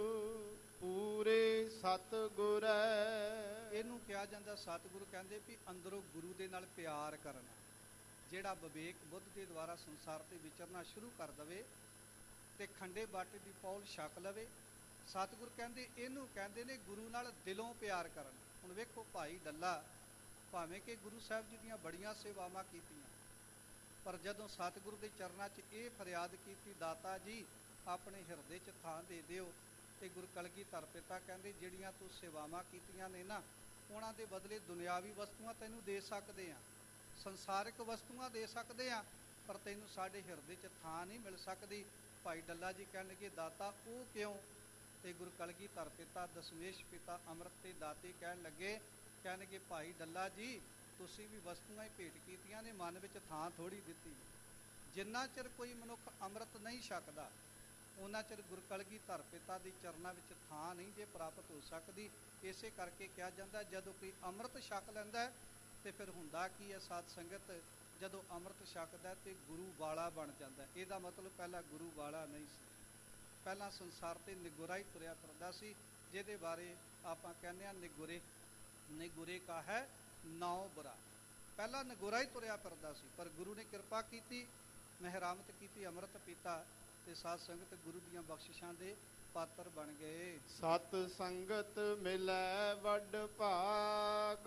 ਪੂਰੇ ਸਤਿਗੁਰੈ। ਇਹਨੂੰ ਕਿਹਾ ਜਾਂਦਾ ਸਤਿਗੁਰੂ ਕਹਿੰਦੇ ਵੀ ਅੰਦਰੋਂ ਗੁਰੂ ਦੇ ਨਾਲ ਪਿਆਰ ਕਰਨਾ। ਜਿਹੜਾ ਵਿਵੇਕ ਬੁੱਧ ਦੇ ਦੁਆਰਾ ਸੰਸਾਰ ਤੇ ਵਿਚਰਨਾ ਸ਼ੁਰੂ ਕਰ ਦਵੇ ਤੇ ਖੰਡੇ ਬਾਟੇ ਦੀ ਪੌਲ ਛਕ ਲਵੇ, ਸਤਿਗੁਰ ਕਹਿੰਦੇ ਇਹਨੂੰ ਕਹਿੰਦੇ ਨੇ ਗੁਰੂ ਨਾਲ ਦਿਲੋਂ ਪਿਆਰ ਕਰਨਾ। ਹੁਣ ਵੇਖੋ ਭਾਈ ਡੱਲਾ ਭਾਵੇਂ ਕਿ ਗੁਰੂ ਸਾਹਿਬ ਜੀ ਦੀਆਂ ਬੜੀਆਂ ਸੇਵਾਵਾਂ ਕੀਤੀਆਂ, ਪਰ ਜਦੋਂ ਸਤਿਗੁਰੂ ਦੇ ਚਰਨਾਂ 'ਚ ਇਹ ਫਰਿਆਦ ਕੀਤੀ, ਦਾਤਾ ਜੀ ਆਪਣੇ ਹਿਰਦੇ 'ਚ ਥਾਂ ਦੇ ਦਿਓ, ਤੇ ਗੁਰੂ ਕਲਗੀਧਰ ਪਿਤਾ ਕਹਿੰਦੇ ਜਿਹੜੀਆਂ ਤੂੰ ਸੇਵਾਵਾਂ ਕੀਤੀਆਂ ਨੇ ਨਾ, ਉਹਨਾਂ ਦੇ ਬਦਲੇ ਦੁਨਿਆਵੀ ਵਸਤੂਆਂ ਤੈਨੂੰ ਦੇ ਸਕਦੇ ਹਾਂ, ਸੰਸਾਰਿਕ ਵਸਤੂਆਂ ਦੇ ਸਕਦੇ ਹਾਂ, ਪਰ ਤੈਨੂੰ ਸਾਡੇ ਹਿਰਦੇ 'ਚ ਥਾਂ ਨਹੀਂ ਮਿਲ ਸਕਦੀ। ਭਾਈ ਡੱਲਾ ਜੀ ਕਹਿਣਗੇ ਦਾਤਾ ਉਹ ਕਿਉਂ? ਤੇ ਗੁਰੂ ਕਲਗੀਧਰ ਪਿਤਾ ਦਸ਼ਮੇਸ਼ ਪਿਤਾ ਅੰਮ੍ਰਿਤ ਤੇ ਦਾਤੇ ਕਹਿਣ ਲੱਗੇ, ਕਹਿਣਗੇ ਭਾਈ ਡੱਲਾ ਜੀ ਤੁਸੀਂ ਵੀ ਵਸਤੂਆਂ ਹੀ ਭੇਟ ਕੀਤੀਆਂ ਨੇ, ਮਨ ਵਿੱਚ ਥਾਂ ਥੋੜ੍ਹੀ ਦਿੱਤੀ। ਜਿੰਨਾ ਚਿਰ ਕੋਈ ਮਨੁੱਖ ਅੰਮ੍ਰਿਤ ਨਹੀਂ ਛਕਦਾ ਉਹਨਾਂ ਚਿਰ ਗੁਰੂ ਕਲਗੀਧਰ ਪਿਤਾ ਦੀ ਚਰਨਾਂ ਵਿੱਚ ਥਾਂ ਨਹੀਂ ਜੇ ਪ੍ਰਾਪਤ ਹੋ ਸਕਦੀ। ਇਸੇ ਕਰਕੇ ਕਿਹਾ ਜਾਂਦਾ ਜਦੋਂ ਕੋਈ ਅੰਮ੍ਰਿਤ ਛਕ ਲੈਂਦਾ ਤੇ ਫਿਰ ਹੁੰਦਾ ਕੀ ਹੈ, ਸਾਧ ਸੰਗਤ ਜਦੋਂ ਅੰਮ੍ਰਿਤ ਛਕਦਾ ਤੇ ਗੁਰੂ ਵਾਲਾ ਬਣ ਜਾਂਦਾ। ਇਹਦਾ ਮਤਲਬ ਪਹਿਲਾਂ ਗੁਰੂ ਵਾਲਾ ਨਹੀਂ ਸੀ, ਪਹਿਲਾਂ ਸੰਸਾਰ ਤੇ ਨਿਗੁਰਾ ਹੀ ਤੁਰਿਆ ਫਿਰਦਾ ਸੀ, ਜਿਹਦੇ ਬਾਰੇ ਆਪਾਂ ਕਹਿੰਦੇ ਹਾਂ ਨਿਗੁਰੇ ਨਿਗੁਰੇ ਕਾ ਹੈ ਨਾਉ ਬੁਰਾ। ਪਹਿਲਾਂ ਨਿਗੁਰਾ ਹੀ ਤੁਰਿਆ ਫਿਰਦਾ ਸੀ, ਪਰ ਗੁਰੂ ਨੇ ਕਿਰਪਾ ਕੀਤੀ, ਮਿਹਰਾਮਤ ਕੀਤੀ, ਅੰਮ੍ਰਿਤ ਪੀਤਾ ਤੇ ਸਾਧ ਸੰਗਤ ਗੁਰੂ ਦੀਆਂ ਬਖਸ਼ਿਸ਼ਾਂ ਦੇ ਪਾਤਰ ਬਣ ਗਏ। ਸਤ ਸੰਗਤ ਮਿਲੈ ਵੱਡ ਭਾਗ,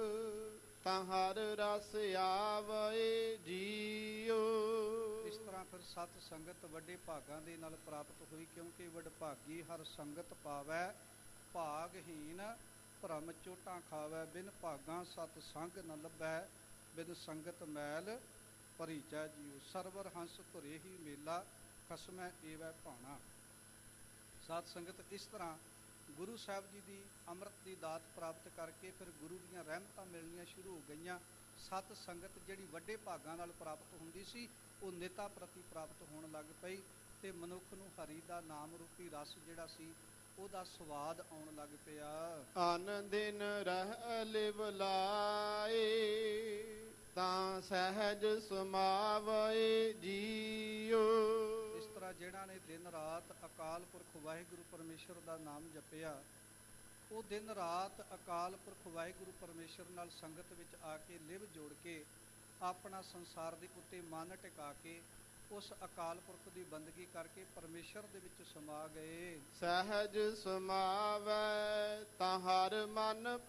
ਤਾਂ ਹਰ ਰਸ ਆਵੈ ਜੀਓ। ਇਸ ਤਰ੍ਹਾਂ ਫਿਰ ਸਤ ਸੰਗਤ ਵੱਡੇ ਭਾਗਾਂ ਦੇ ਨਾਲ ਪ੍ਰਾਪਤ ਹੋਈ, ਕਿਉਂਕਿ ਵਡਭਾਗੀ ਹਰ ਸੰਗਤ ਪਾਵੈ, ਭਾਗਹੀਨ ਭਰਮ ਚੋਟਾਂ ਖਾਵੈ, ਬਿਨ ਭਾਗਾਂ ਸਤ ਸੰਗ ਨ ਲੱਭੈ, ਬਿਨ ਸੰਗਤ ਮੈਲ ਭਰੀਚੈ ਜੀਓ। ਸਰਵਰ ਹੰਸ ਧੁਰੇ ਹੀ ਮੇਲਾ, ਖਸਮੈ ਏਵੈ ਭਾਣਾ। ਸਾਧ ਸੰਗਤ ਇਸ ਤਰ੍ਹਾਂ ਗੁਰੂ ਸਾਹਿਬ ਜੀ ਦੀ ਅੰਮ੍ਰਿਤ ਦੀ ਦਾਤ ਪ੍ਰਾਪਤ ਕਰਕੇ ਫਿਰ ਗੁਰੂ ਦੀਆਂ ਰਹਿਮਤਾਂ ਮਿਲਣੀਆਂ ਸ਼ੁਰੂ ਹੋ ਗਈਆਂ। ਸਤ ਸੰਗਤ ਜਿਹੜੀ ਵੱਡੇ ਭਾਗਾਂ ਨਾਲ ਪ੍ਰਾਪਤ ਹੁੰਦੀ ਸੀ ਉਹ ਨਿਤਾ ਪ੍ਰਤੀ ਪ੍ਰਾਪਤ ਹੋਣ ਲੱਗ ਪਈ, ਤੇ ਮਨੁੱਖ ਨੂੰ ਹਰੀ ਦਾ ਨਾਮ ਰੂਪੀ ਰਸ ਜਿਹੜਾ ਸੀ ਉਹਦਾ ਸਵਾਦ ਆਉਣ ਲੱਗ ਪਿਆ। ਅਨ ਦਿਨ ਰਹਿ ਲਿਵ ਲਾਏ, ਤਾਂ ਸਹਿਜ ਸਮਾਵੈ ਜੀਓ। ਇਸ ਤਰ੍ਹਾਂ ਜਿਹੜਾ ਨੇ ਦਿਨ ਰਾਤ ਅਕਾਲ ਪੁਰਖ ਵਾਹਿਗੁਰੂ ਪਰਮੇਸ਼ਰ ਦਾ ਨਾਮ ਜਪਿਆ, ਉਹ ਦਿਨ ਰਾਤ ਅਕਾਲ ਪੁਰਖ ਵਾਹਿਗੁਰੂ ਪਰਮੇਸ਼ਰ ਨਾਲ ਸੰਗਤ ਵਿੱਚ ਆ ਕੇ ਲਿਵ ਜੋੜ ਕੇ ਆਪਣਾ ਸੰਸਾਰ ਦੇ ਉੱਤੇ ਮਨ ਟਿਕਾ ਕੇ ਉਸ ਅਕਾਲ ਪੁਰਖ ਦੀ ਬੰਦਗੀ ਕਰਕੇ ਪਰਮੇਸ਼ਰ ਦੇ ਵਿੱਚ ਸਮਾ ਗਏ। ਸਹਿਜ ਸਮਾਵੈ ਤਾਂ ਹਰ ਮਨ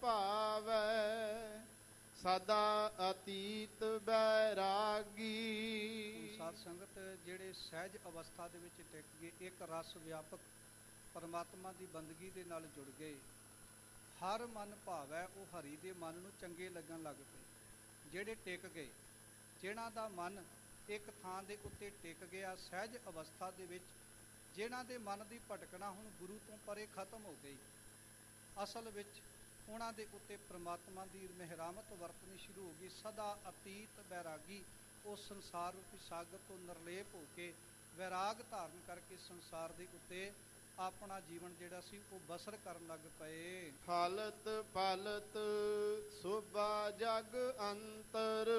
ਭਾਵੈ, ਸਦਾ ਅਤੀਤ ਬੈਰਾਗੀ। ਸਾਧ ਸੰਗਤ ਜਿਹੜੇ ਸਹਿਜ ਅਵਸਥਾ ਦੇ ਵਿੱਚ ਟਿਕ ਗਏ, ਇੱਕ ਰਸ ਵਿਆਪਕ ਪਰਮਾਤਮਾ ਦੀ ਬੰਦਗੀ ਦੇ ਨਾਲ ਜੁੜ ਗਏ, ਹਰ ਮਨ ਭਾਵੈ, ਉਹ ਹਰੀ ਦੇ ਮਨ ਨੂੰ ਚੰਗੇ ਲੱਗਣ ਲੱਗ ਪਏ। ਜਿਹੜੇ ਟਿਕ ਗਏ, ਜਿਹਨਾਂ ਦਾ ਮਨ ਇੱਕ ਥਾਂ ਦੇ ਉੱਤੇ ਟਿਕ ਗਿਆ ਸਹਿਜ ਅਵਸਥਾ ਦੇ ਵਿੱਚ, ਜਿਹਨਾਂ ਦੇ ਮਨ ਦੀ ਭਟਕਣਾ ਹੁਣ ਗੁਰੂ ਤੋਂ ਪਰੇ ਖਤਮ ਹੋ ਗਈ, ਅਸਲ ਵਿੱਚ ਉਹਨਾਂ ਦੇ ਉੱਤੇ ਪ੍ਰਮਾਤਮਾ ਦੀ ਮਿਹਰਾਮਤ ਵਰਤਣੀ ਸ਼ੁਰੂ ਹੋ ਗਈ। ਸਦਾ ਅਤੀਤ ਬੈਰਾਗੀ, ਉਹ ਸੰਸਾਰ ਰੂਪੀ ਸਾਗਰ ਤੋਂ ਨਿਰਲੇਪ ਹੋ ਕੇ ਵੈਰਾਗ ਧਾਰਨ ਕਰਕੇ ਸੰਸਾਰ ਦੇ ਉੱਤੇ ਆਪਣਾ ਜੀਵਨ ਜਿਹੜਾ ਸੀ ਉਹ ਬਸਰ ਕਰਨ ਲੱਗ ਪਏ। ਫਲਤ ਫਲਤ ਸੋਭਾ ਜਗ ਅੰਤਰ,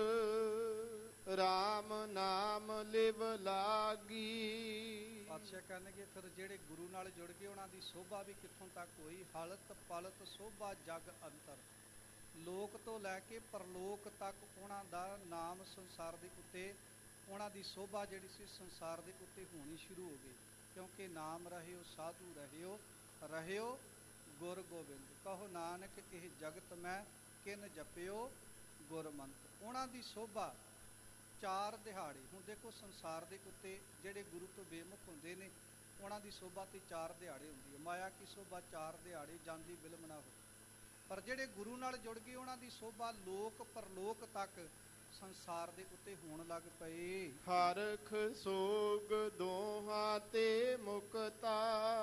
ਰਾਮ ਨਾਮ ਲਿਵ ਲਾਗੀ। ਪਾਤਸ਼ਾਹ ਕਹਿਣਗੇ ਫਿਰ ਜਿਹੜੇ ਗੁਰੂ ਨਾਲ ਜੁੜ ਗਏ ਉਹਨਾਂ ਦੀ ਸੋਭਾ ਵੀ ਕਿੱਥੋਂ ਤੱਕ ਹੋਈ। ਹਲਤ ਪਲਤ ਸੋਭਾ ਜਗ ਅੰਤਰ, ਲੋਕ ਤੋਂ ਲੈ ਕੇ ਪਰਲੋਕ ਤੱਕ ਉਹਨਾਂ ਦਾ ਨਾਮ ਸੰਸਾਰ ਦੇ ਉੱਤੇ, ਉਹਨਾਂ ਦੀ ਸੋਭਾ ਜਿਹੜੀ ਸੀ ਸੰਸਾਰ ਦੇ ਉੱਤੇ ਹੋਣੀ ਸ਼ੁਰੂ ਹੋ ਗਈ। ਕਿਉਂਕਿ ਨਾਮ ਰਹਿਓ ਸਾਧੂ ਰਹਿਓ, ਰਹਿਓ ਗੁਰ ਗੋਬਿੰਦ, ਕਹੋ ਨਾਨਕ ਇਹ ਜਗਤ ਮੈਂ ਕਿਨ ਜਪਿਓ ਗੁਰਮੰਤ। ਉਹਨਾਂ ਦੀ ਸੋਭਾ ਚਾਰ ਦਿਹਾੜੇ, ਹੁਣ ਦੇਖੋ ਸੰਸਾਰ ਦੇ ਉੱਤੇ ਜਿਹੜੇ ਗੁਰੂ ਤੋਂ ਬੇਮੁਖ ਹੁੰਦੇ ਨੇ ਉਹਨਾਂ ਦੀ ਸੋਭਾ ਤੇ ਚਾਰ ਦਿਹਾੜੇ ਹੁੰਦੀ ਹੈ। ਮਾਇਆ ਕੀ ਸੋਭਾ ਚਾਰ ਦਿਹਾੜੇ ਜਾਂਦੀ ਬਿਲਮ ਨਾ ਹੋ। ਪਰ ਜਿਹੜੇ ਗੁਰੂ ਨਾਲ ਜੁੜ ਗਏ ਉਹਨਾਂ ਦੀ ਸੋਭਾ ਲੋਕ ਪਰਲੋਕ ਤੱਕ ਸੰਸਾਰ ਦੇ ਉੱਤੇ ਹੋਣ ਲੱਗ ਪਏ। ਹਰਖ ਸੋਗ ਦੋਹਾਂ ਤੇ ਮੁਕਤਾ,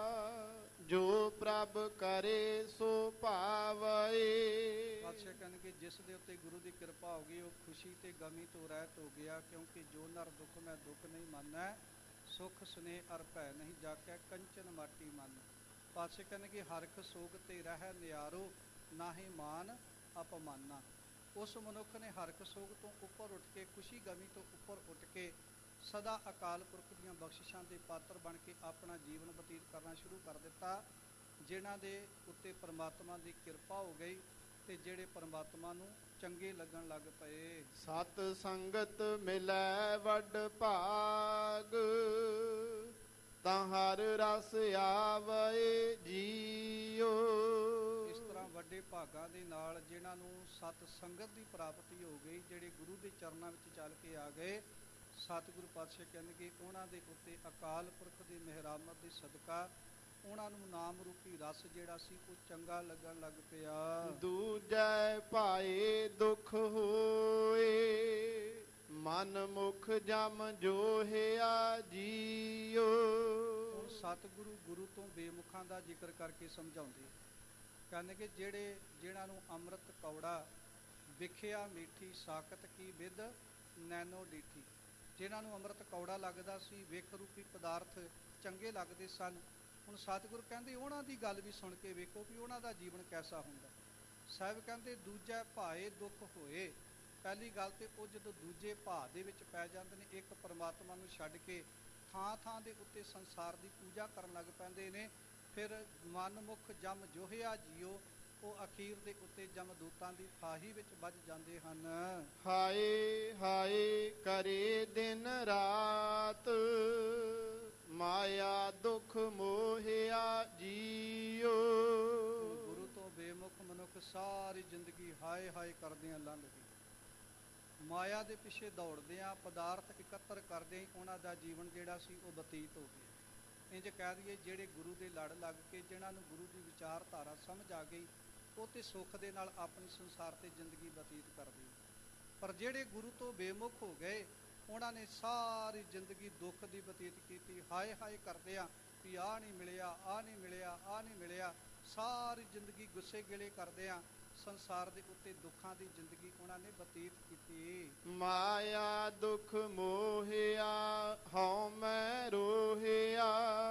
ਜੋ ਪ੍ਰਭ ਕਰੇ ਸੋ ਭਾਵੈ। ਪਾਤਸ਼ਾਹ ਕਹਿਣਗੇ ਜਿਸ ਦੇ ਉੱਤੇ ਗੁਰੂ ਦੀ ਕਿਰਪਾ ਹੋ ਗਈ ਉਹ ਖੁਸ਼ੀ ਤੇ ਗਮੀ ਤੋਂ ਰਹਿਤ ਹੋ ਗਿਆ। ਕਿਉਂਕਿ ਜੋ ਨਰ ਦੁੱਖ ਮੈਂ ਦੁੱਖ ਨਹੀਂ ਮੰਨੈ, ਸੁਖ ਸੁਨੇਹ ਅਰ ਭੈ ਨਹੀਂ ਜਾਕੈ, ਕੰਚਨ ਮਾਟੀ ਮਨ। ਪਾਤਸ਼ਾਹ ਕਹਿਣਗੇ ਹਰਖ ਸੋਗ ਤੇ ਰਹਿ ਨਿਆਰੋ, ਨਾਹੀਂ ਮਾਨ ਅਪਮਾਨਾ। ਉਸ ਮਨੁੱਖ ਨੇ ਹਰਖ ਸੋਗ ਤੋਂ ਉੱਪਰ ਉੱਠ ਕੇ, ਖੁਸ਼ੀ ਗਮੀ ਤੋਂ ਉੱਪਰ ਉੱਠ ਕੇ ਸਦਾ ਅਕਾਲ ਪੁਰਖ ਦੀਆਂ ਬਖਸ਼ਿਸ਼ਾਂ ਦੇ ਪਾਤਰ ਬਣ ਕੇ ਆਪਣਾ ਜੀਵਨ ਬਤੀਤ ਕਰਨਾ ਸ਼ੁਰੂ ਕਰ ਦਿੱਤਾ। ਜਿਨ੍ਹਾਂ ਦੇ ਉੱਤੇ ਪਰਮਾਤਮਾ ਦੀ ਕਿਰਪਾ ਹੋ ਗਈ ਤੇ ਜਿਹੜੇ ਪਰਮਾਤਮਾ ਨੂੰ ਚੰਗੇ ਲੱਗਣ ਲੱਗ ਪਏ। ਸਤ ਸੰਗਤ ਮਿਲੈ ਵੱਡ ਭਾਗ, ਤਾਂ ਹਰ ਰਸ ਆਵੈ ਜੀਓ। ਇਸ ਤਰ੍ਹਾਂ ਵੱਡੇ ਭਾਗਾਂ ਦੇ ਨਾਲ ਜਿਨ੍ਹਾਂ ਨੂੰ ਸਤ ਸੰਗਤ ਦੀ ਪ੍ਰਾਪਤੀ ਹੋ ਗਈ, ਜਿਹੜੇ ਗੁਰੂ ਦੇ ਚਰਨਾਂ ਵਿੱਚ ਚੱਲ ਕੇ ਆ ਗਏ, ਸਤਿਗੁਰੂ ਪਾਤਸ਼ਾਹ ਕਹਿਣਗੇ ਉਹਨਾਂ ਦੇ ਉੱਤੇ ਅਕਾਲ ਪੁਰਖ ਦੀ ਮਿਹਰਾਮਤ ਦੇ ਸਦਕਾ ਉਹਨਾਂ ਨੂੰ ਨਾਮ ਰੂਪੀ ਰਸ ਜਿਹੜਾ ਸੀ ਉਹ ਚੰਗਾ ਲੱਗਣ ਲੱਗ ਪਿਆ। ਦੂਜੈ ਭਾਏ ਦੁਖ ਹੋਏ, ਮਨ ਮੁਖ ਜਮ ਜੋਹਿਆ ਜੀਓ। ਹੁਣ ਸਤਿਗੁਰੂ ਗੁਰੂ ਤੋਂ ਬੇਮੁਖਾਂ ਦਾ ਜ਼ਿਕਰ ਕਰਕੇ ਸਮਝਾਉਂਦੇ, ਕਹਿੰਦੇ ਜਿਹੜੇ ਜਿਨ੍ਹਾਂ ਨੂੰ ਅੰਮ੍ਰਿਤ ਕੌੜਾ ਵਿਖਿਆ ਮੀਠੀ, ਸਾਕਤ ਕੀ ਵਿਦ ਨੈਨੋ ਡੀਠੀ। ਜਿਨ੍ਹਾਂ ਨੂੰ ਅੰਮ੍ਰਿਤ ਕੌੜਾ ਲੱਗਦਾ ਸੀ, ਵਿਖ ਰੂਪੀ ਪਦਾਰਥ ਚੰਗੇ ਲੱਗਦੇ ਸਨ। ਹੁਣ ਸਤਿਗੁਰ ਕਹਿੰਦੇ ਉਹਨਾਂ ਦੀ ਗੱਲ ਵੀ ਸੁਣ ਕੇ ਵੇਖੋ ਵੀ ਉਹਨਾਂ ਦਾ ਜੀਵਨ ਕੈਸਾ ਹੁੰਦਾ। ਸਾਹਿਬ ਕਹਿੰਦੇ ਦੂਜਾ ਭਾਏ ਦੁੱਖ ਹੋਏ। ਪਹਿਲੀ ਗੱਲ ਤੇ ਉਹ ਜਦੋਂ ਦੂਜੇ ਭਾਅ ਦੇ ਵਿੱਚ ਪੈ ਜਾਂਦੇ ਨੇ, ਇੱਕ ਪਰਮਾਤਮਾ ਨੂੰ ਛੱਡ ਕੇ ਥਾਂ ਥਾਂ ਦੇ ਉੱਤੇ ਸੰਸਾਰ ਦੀ ਪੂਜਾ ਕਰਨ ਲੱਗ ਪੈਂਦੇ ਨੇ, ਫਿਰ ਮਨਮੁਖ ਜਮ ਜੋਹਿਆ ਜੀਓ, ਉਹ ਅਖੀਰ ਦੇ ਉੱਤੇ ਜਮਦੂਤਾਂ ਦੀ ਫਾਹੀ ਵਿੱਚ ਵੱਜ ਜਾਂਦੇ ਹਨ। ਹਾਏ ਹਾਏ ਕਰੇ ਦਿਨ ਰਾਤ, ਮਾਇਆ ਦੁਖ ਮੋਹਿਆ ਜੀਓ। ਗੁਰੂ ਤੋਂ ਬੇਮੁਖ ਮਨੁੱਖ ਸਾਰੀ ਜ਼ਿੰਦਗੀ ਹਾਏ ਹਾਏ ਕਰਦਿਆਂ ਲੰਘ ਗਈ। ਮਾਇਆ ਦੇ ਪਿੱਛੇ ਦੌੜਦਿਆਂ, ਪਦਾਰਥ ਇਕੱਤਰ ਕਰਦਿਆਂ ਹੀ ਉਹਨਾਂ ਦਾ ਜੀਵਨ ਜਿਹੜਾ ਸੀ ਉਹ ਬਤੀਤ ਹੋ ਗਿਆ। ਇੰਝ ਕਹਿ ਦਈਏ ਜਿਹੜੇ ਗੁਰੂ ਦੇ ਲੜ ਲੱਗ ਕੇ, ਜਿਨ੍ਹਾਂ ਨੂੰ ਗੁਰੂ ਦੀ ਵਿਚਾਰਧਾਰਾ ਸਮਝ ਆ ਗਈ, ਉਹ ਤੇ ਸੁੱਖ ਦੇ ਨਾਲ ਆਪਣੀ ਸੰਸਾਰ ਤੇ ਜ਼ਿੰਦਗੀ ਬਤੀਤ ਕਰਦੇ। ਪਰ ਜਿਹੜੇ ਗੁਰੂ ਤੋਂ ਬੇਮੁਖ ਹੋ ਗਏ ਉਹਨਾਂ ਨੇ ਸਾਰੀ ਜ਼ਿੰਦਗੀ ਦੁੱਖ ਦੀ ਬਤੀਤ ਕੀਤੀ, ਹਾਏ ਹਾਏ ਕਰਦੇ ਆ ਵੀ ਆਹ ਨਹੀਂ ਮਿਲਿਆ, ਆਹ ਨਹੀਂ ਮਿਲਿਆ, ਆਹ ਨਹੀਂ ਮਿਲਿਆ। ਸਾਰੀ ਜ਼ਿੰਦਗੀ ਗੁੱਸੇ ਗਿਲੇ ਕਰਦੇ ਆ, ਸੰਸਾਰ ਦੇ ਉੱਤੇ ਦੁੱਖਾਂ ਦੀ ਜ਼ਿੰਦਗੀ ਉਹਨਾਂ ਨੇ ਬਤੀਤ ਕੀਤੀ। ਮਾਇਆ ਦੁਖ ਮੋਹਿਆ, ਹਉ ਮੈਂ ਰੋਹਿਆ,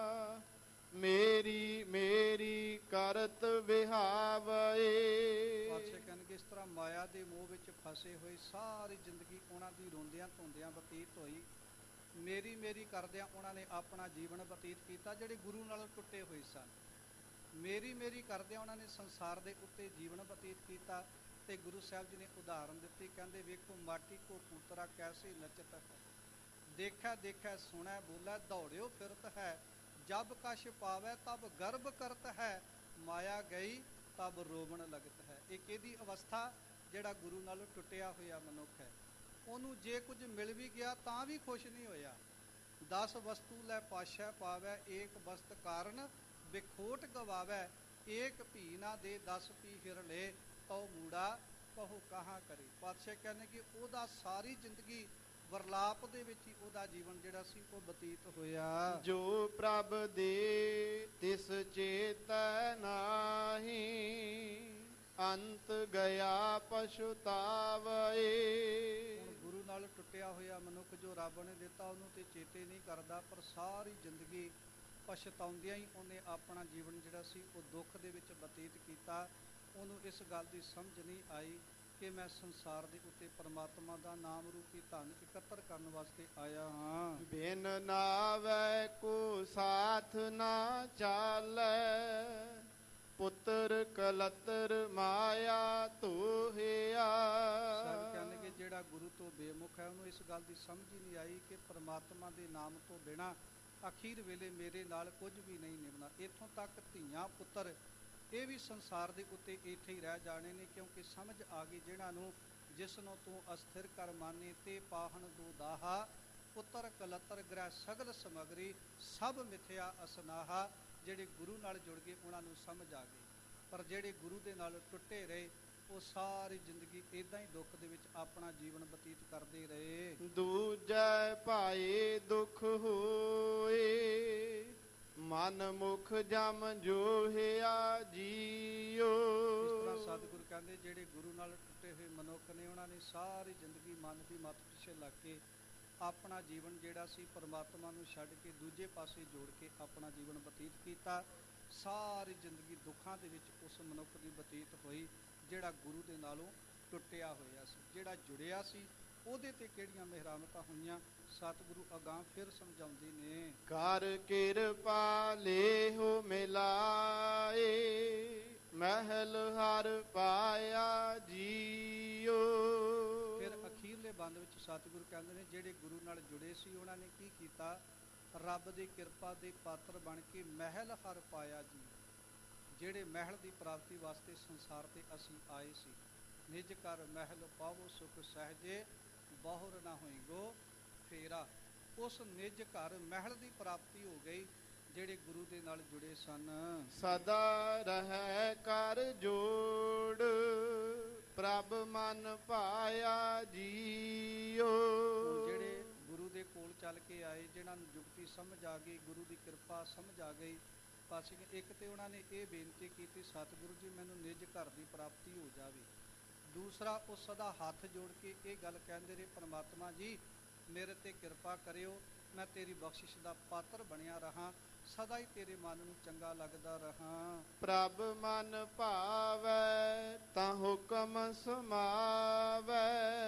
ਮੇਰੀ ਮੇਰੀ ਕਰਤ ਵਿਹਾਵੈ। ਪਾਤਸ਼ਾਹ ਕਹਿਣਗੇ ਇਸ ਤਰ੍ਹਾਂ ਮਾਇਆ ਦੇ ਮੋਹ ਵਿੱਚ ਫਸੇ ਹੋਏ ਸਾਰੀ ਜ਼ਿੰਦਗੀ ਉਹਨਾਂ ਦੀ ਰੋਂਦਿਆਂ ਧੋਂਦਿਆਂ ਬਤੀਤ ਹੋਈ। ਮੇਰੀ ਮੇਰੀ ਕਰਦਿਆਂ ਉਹਨਾਂ ਨੇ ਆਪਣਾ ਜੀਵਨ ਬਤੀਤ ਕੀਤਾ, ਜਿਹੜੇ ਗੁਰੂ ਨਾਲ ਟੁੱਟੇ ਹੋਏ ਸਨ। ਮੇਰੀ ਮੇਰੀ ਕਰਦਿਆਂ ਉਹਨਾਂ ਨੇ ਸੰਸਾਰ ਦੇ ਉੱਤੇ ਜੀਵਨ ਬਤੀਤ ਕੀਤਾ। ਤੇ ਗੁਰੂ ਸਾਹਿਬ ਜੀ ਨੇ ਉਦਾਹਰਨ ਦਿੱਤੀ, ਕਹਿੰਦੇ ਵੇਖੋ ਮਾਟੀ ਕੋ ਪੁੱਤਰਾ ਕੈਸੇ ਨਚਤ ਹੈ, ਦੇਖਿਆ ਦੇਖਿਆ ਸੁਣੈ ਬੋਲੇ ਦੌੜਿਓ ਫਿਰਤ ਹੈ, ਜਬ ਕਛ ਪਾਵੈ ਤਬ ਗਰਭ ਕਰਤ ਹੈ, ਮਾਇਆ ਗਈ ਤਬ ਰੋਵਣ ਲਗਤ ਹੈ। ਇਹ ਕਿਹਦੀ ਅਵਸਥਾ? ਜਿਹੜਾ ਗੁਰੂ ਨਾਲੋਂ ਟੁੱਟਿਆ ਹੋਇਆ ਮਨੁੱਖ ਹੈ। ਉਹਨੂੰ ਜੇ ਕੁਝ ਮਿਲ ਵੀ ਗਿਆ ਤਾਂ ਵੀ ਖੁਸ਼ ਨਹੀਂ ਹੋਇਆ। ਦਸ ਵਸਤੂ ਲੈ ਪਾਸ਼ਾ ਪਾਵੈ, ਏਕ ਵਸਤ ਕਾਰਨ ਵਿਖੋਟ ਗਵਾਵੈ, ਏਕ ਭੀ ਨਾ ਦੇ ਦਸ ਪੀ ਫਿਰ ਲੈ, ਤਉ ਮੂੜਾ ਕਹੋ ਕਹਾਂ ਕਰੇ। ਪਾਤਸ਼ਾਹ ਕਹਿੰਦੇ ਕਿ ਉਹਦਾ ਸਾਰੀ ਜ਼ਿੰਦਗੀ ਵਰਲਾਪ ਦੇ ਵਿੱਚ ਹੀ ਉਹਦਾ ਜੀਵਨ ਜਿਹੜਾ ਸੀ ਉਹ ਬਤੀਤ ਹੋਇਆ। ਜੋ ਪ੍ਰਭ ਦੇ ਤਿਸ ਚੇਤੈ ਨਾਹੀ, ਅੰਤ ਗਿਆ ਪਛੁਤਾਵੈ। ਹੁਣ ਗੁਰੂ ਨਾਲ ਟੁੱਟਿਆ ਹੋਇਆ ਮਨੁੱਖ ਜੋ ਰੱਬ ਨੇ ਦਿੱਤਾ ਉਹਨੂੰ ਤੇ ਚੇਤੇ ਨਹੀਂ ਕਰਦਾ, ਪਰ ਸਾਰੀ ਜ਼ਿੰਦਗੀ ਪਛਤਾਉਂਦਿਆਂ ਹੀ ਉਹਨੇ ਆਪਣਾ ਜੀਵਨ ਜਿਹੜਾ ਸੀ ਉਹ ਦੁੱਖ ਦੇ ਵਿੱਚ ਬਤੀਤ ਕੀਤਾ। ਉਹਨੂੰ ਇਸ ਗੱਲ ਦੀ ਸਮਝ ਨਹੀਂ ਆਈ ਕਿ ਮੈਂ ਸੰਸਾਰ ਦੇ ਉੱਤੇ ਪਰਮਾਤਮਾ ਦਾ ਨਾਮ ਰੂਪੀ ਧਨ ਇਕੱਤਰ ਕਰਨ ਵਾਸਤੇ ਆਇਆ ਹਾਂ। ਬਿਨ ਨਾਵੈ ਕੋ ਸਾਥ ਨਾ ਚਾਲੈ, ਪੁੱਤਰ ਕਲਤਰ ਮਾਇਆ ਧੋਹਿਆ। ਸਭ ਕਹਿੰਦੇ ਕਿ ਜਿਹੜਾ ਗੁਰੂ ਤੋਂ ਬੇਮੁਖ ਹੈ ਉਹਨੂੰ ਇਸ ਗੱਲ ਦੀ ਸਮਝ ਹੀ ਨਹੀਂ ਆਈ ਕਿ ਪਰਮਾਤਮਾ ਦੇ ਨਾਮ ਤੋਂ ਬਿਨਾਂ ਅਖੀਰ ਵੇਲੇ ਮੇਰੇ ਨਾਲ ਕੁਝ ਵੀ ਨਹੀਂ ਨਿਭਣਾ। ਇੱਥੋਂ ਤੱਕ ਧੀਆਂ ਪੁੱਤਰ ਇਹ ਵੀ ਸੰਸਾਰ ਦੇ ਉੱਤੇ ਇੱਥੇ ਹੀ ਰਹਿ ਜਾਣੇ ਨੇ, ਕਿਉਂਕਿ ਸਮਝ ਆ ਗਈ ਜਿਹਨਾਂ ਨੂੰ ਜਿਸ ਨੂੰ ਤੂੰ ਅਸਥਿਰ ਕਰ ਮਾਨੇ ਤੇ ਪਾਹਣ ਦੋ ਦਾਹਾ, ਪੁੱਤਰ ਕਲਤਰ ਗ੍ਰਹਿ ਸਗਲ ਸਮਗਰੀ ਸਭ ਮਿਥਿਆ ਅਸਨਾਹਾ। ਜਿਹੜੇ ਗੁਰੂ ਨਾਲ ਜੁੜ ਗਏ ਉਹਨਾਂ ਨੂੰ ਸਮਝ ਆ ਗਈ, ਪਰ ਜਿਹੜੇ ਗੁਰੂ ਦੇ ਨਾਲ ਟੁੱਟੇ ਰਹੇ ਉਹ ਸਾਰੀ ਜ਼ਿੰਦਗੀ ਇੱਦਾਂ ਹੀ ਦੁੱਖ ਦੇ ਵਿੱਚ ਆਪਣਾ ਜੀਵਨ ਬਤੀਤ ਕਰਦੇ ਰਹੇ। ਦੂਜੈ ਭਾਏ ਦੁਖ ਹੋਏ, ਮਨ ਮੁਖ ਜਮ ਜੋਹਿਆ ਜੀਓ। ਇਸ ਤਰ੍ਹਾਂ ਸਤਿਗੁਰੂ ਕਹਿੰਦੇ ਜਿਹੜੇ ਗੁਰੂ ਨਾਲ ਟੁੱਟੇ ਹੋਏ ਮਨੁੱਖ ਨੇ ਉਹਨਾਂ ਨੇ ਸਾਰੀ ਜ਼ਿੰਦਗੀ ਮਨ ਦੀ ਮੱਤ ਪਿੱਛੇ ਲੱਗ ਕੇ ਆਪਣਾ ਜੀਵਨ ਜਿਹੜਾ ਸੀ ਪਰਮਾਤਮਾ ਨੂੰ ਛੱਡ ਕੇ ਦੂਜੇ ਪਾਸੇ ਜੋੜ ਕੇ ਆਪਣਾ ਜੀਵਨ ਬਤੀਤ ਕੀਤਾ। ਸਾਰੀ ਜ਼ਿੰਦਗੀ ਦੁੱਖਾਂ ਦੇ ਵਿੱਚ ਉਸ ਮਨੁੱਖ ਦੀ ਬਤੀਤ ਹੋਈ ਜਿਹੜਾ ਗੁਰੂ ਦੇ ਨਾਲੋਂ ਟੁੱਟਿਆ ਹੋਇਆ ਸੀ। ਜਿਹੜਾ ਜੁੜਿਆ ਸੀ ਉਹਦੇ ਤੇ ਕਿਹੜੀਆਂ ਮਿਹਰਾਮਤਾਂ ਹੋਈਆਂ ਸਤਿਗੁਰੂ ਅਗਾਂਹ ਫਿਰ ਸਮਝਾਉਂਦੇ ਨੇ। ਕਰ ਕਿਰਪਾ ਲੇਹੁ ਮਿਲਾਏ, ਮਹਿਲ ਹਰ ਪਾਇਆ ਜੀਓ। ਫਿਰ ਅਖੀਰਲੇ ਬੰਦ ਵਿੱਚ ਸਤਿਗੁਰੂ ਕਹਿੰਦੇ ਨੇ ਜਿਹੜੇ ਗੁਰੂ ਨਾਲ ਜੁੜੇ ਸੀ ਉਹਨਾਂ ਨੇ ਕੀ ਕੀਤਾ, ਰੱਬ ਦੀ ਕਿਰਪਾ ਦੇ ਪਾਤਰ ਬਣ ਕੇ ਮਹਿਲ ਹਰ ਪਾਇਆ ਜੀ। ਜਿਹੜੇ ਮਹਿਲ ਦੀ ਪ੍ਰਾਪਤੀ ਵਾਸਤੇ ਸੰਸਾਰ ਤੇ ਅਸੀਂ ਆਏ ਸੀ, ਨਿਜ ਘਰ ਮਹਿਲ ਪਾਵੋ ਸੁਖ ਸਹਜੇ, ਬਹੁਰ ਨਾ ਹੋਈਗੋ ਫੇਰਾ। ਉਸ ਨਿਜ ਘਰ ਮਹਿਲ ਦੀ ਪ੍ਰਾਪਤੀ ਹੋ ਗਈ ਜਿਹੜੇ ਗੁਰੂ ਦੇ ਨਾਲ ਜੁੜੇ ਸਨ। ਸਦਾ ਰਹਿ ਕਰ ਜੋੜ, ਪ੍ਰਭ ਮਨ ਪਾਇਆ ਜੀਓ। ਜਿਹੜੇ ਗੁਰੂ ਦੇ ਕੋਲ ਚੱਲ ਕੇ ਆਏ, ਜਿਨ੍ਹਾਂ ਨੂੰ ਜੁਗਤੀ ਸਮਝ ਆ ਗਈ, ਗੁਰੂ ਦੀ ਕਿਰਪਾ ਸਮਝ ਆ ਗਈ, ਪਾਸੇ ਇੱਕ ਤੇ ਉਹਨਾਂ ਨੇ ਇਹ ਬੇਨਤੀ ਕੀਤੀ ਸਤਿਗੁਰੂ ਜੀ ਮੈਨੂੰ ਨਿਜ ਘਰ ਦੀ ਪ੍ਰਾਪਤੀ ਹੋ ਜਾਵੇ। ਦੂਸਰਾ ਉਹ ਸਦਾ ਹੱਥ ਜੋੜ ਕੇ ਇਹ ਗੱਲ ਕਹਿੰਦੇ ਰਹੇ ਪਰਮਾਤਮਾ ਜੀ ਮੇਰੇ ਤੇ ਕਿਰਪਾ ਕਰਿਓ, ਮੈਂ ਤੇਰੀ ਬਖਸ਼ਿਸ਼ ਦਾ ਪਾਤਰ ਬਣਿਆ ਰਹਾਂ, ਸਦਾ ਹੀ ਤੇਰੇ ਮਨ ਨੂੰ ਚੰਗਾ ਲੱਗਦਾ ਰਹਾਂ। ਪ੍ਰਭ ਮਨ ਭਾਵੈ ਤਾਂ ਹੁਕਮ ਸਮਾਵੈ,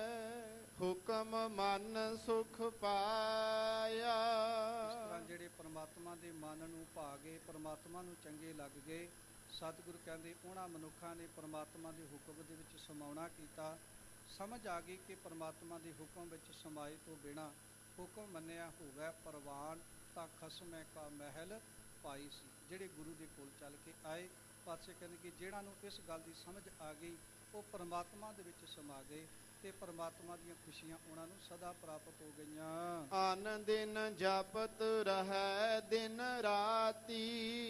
ਹੁਕਮ ਮਨ ਸੁਖ ਪਾਇਆ। ਇਸ ਤਰ੍ਹਾਂ ਜਿਹੜੇ ਪਰਮਾਤਮਾ ਦੇ ਮਨ ਨੂੰ ਭਾ ਗਏ, ਪਰਮਾਤਮਾ ਨੂੰ ਚੰਗੇ ਲੱਗ ਗਏ, ਸਤਿਗੁਰੂ ਕਹਿੰਦੇ ਉਹਨਾਂ ਮਨੁੱਖਾਂ ਨੇ ਪਰਮਾਤਮਾ ਦੇ ਹੁਕਮ ਦੇ ਵਿੱਚ ਸਮਾਉਣਾ ਕੀਤਾ। ਸਮਝ ਆ ਗਈ ਕਿ ਪਰਮਾਤਮਾ ਦੇ ਹੁਕਮ ਵਿੱਚ ਸਮਾਏ ਤੋਂ ਬਿਨਾਂ ਹੁਕਮ ਮੰਨਿਆ ਹੋਵੇ ਪ੍ਰਵਾਨ, ਤਾਂ ਖਸਮੈ ਕਾ ਮਹਿਲ ਪਾਈ ਸੀ। ਜਿਹੜੇ ਗੁਰੂ ਦੇ ਕੋਲ ਚੱਲ ਕੇ ਆਏ, ਪਾਸੇ ਕਹਿੰਦੇ ਕਿ ਜਿਹਨਾਂ ਨੂੰ ਇਸ ਗੱਲ ਦੀ ਸਮਝ ਆ ਗਈ ਉਹ ਪਰਮਾਤਮਾ ਦੇ ਵਿੱਚ ਸਮਾ ਗਏ ਤੇ ਪਰਮਾਤਮਾ ਦੀਆਂ ਖੁਸ਼ੀਆਂ ਉਹਨਾਂ ਨੂੰ ਸਦਾ ਪ੍ਰਾਪਤ ਹੋ ਗਈਆਂ। ਆਨ ਦਿਨ ਜਪਤ ਰਹਿ ਦਿਨ ਰਾਤੀ,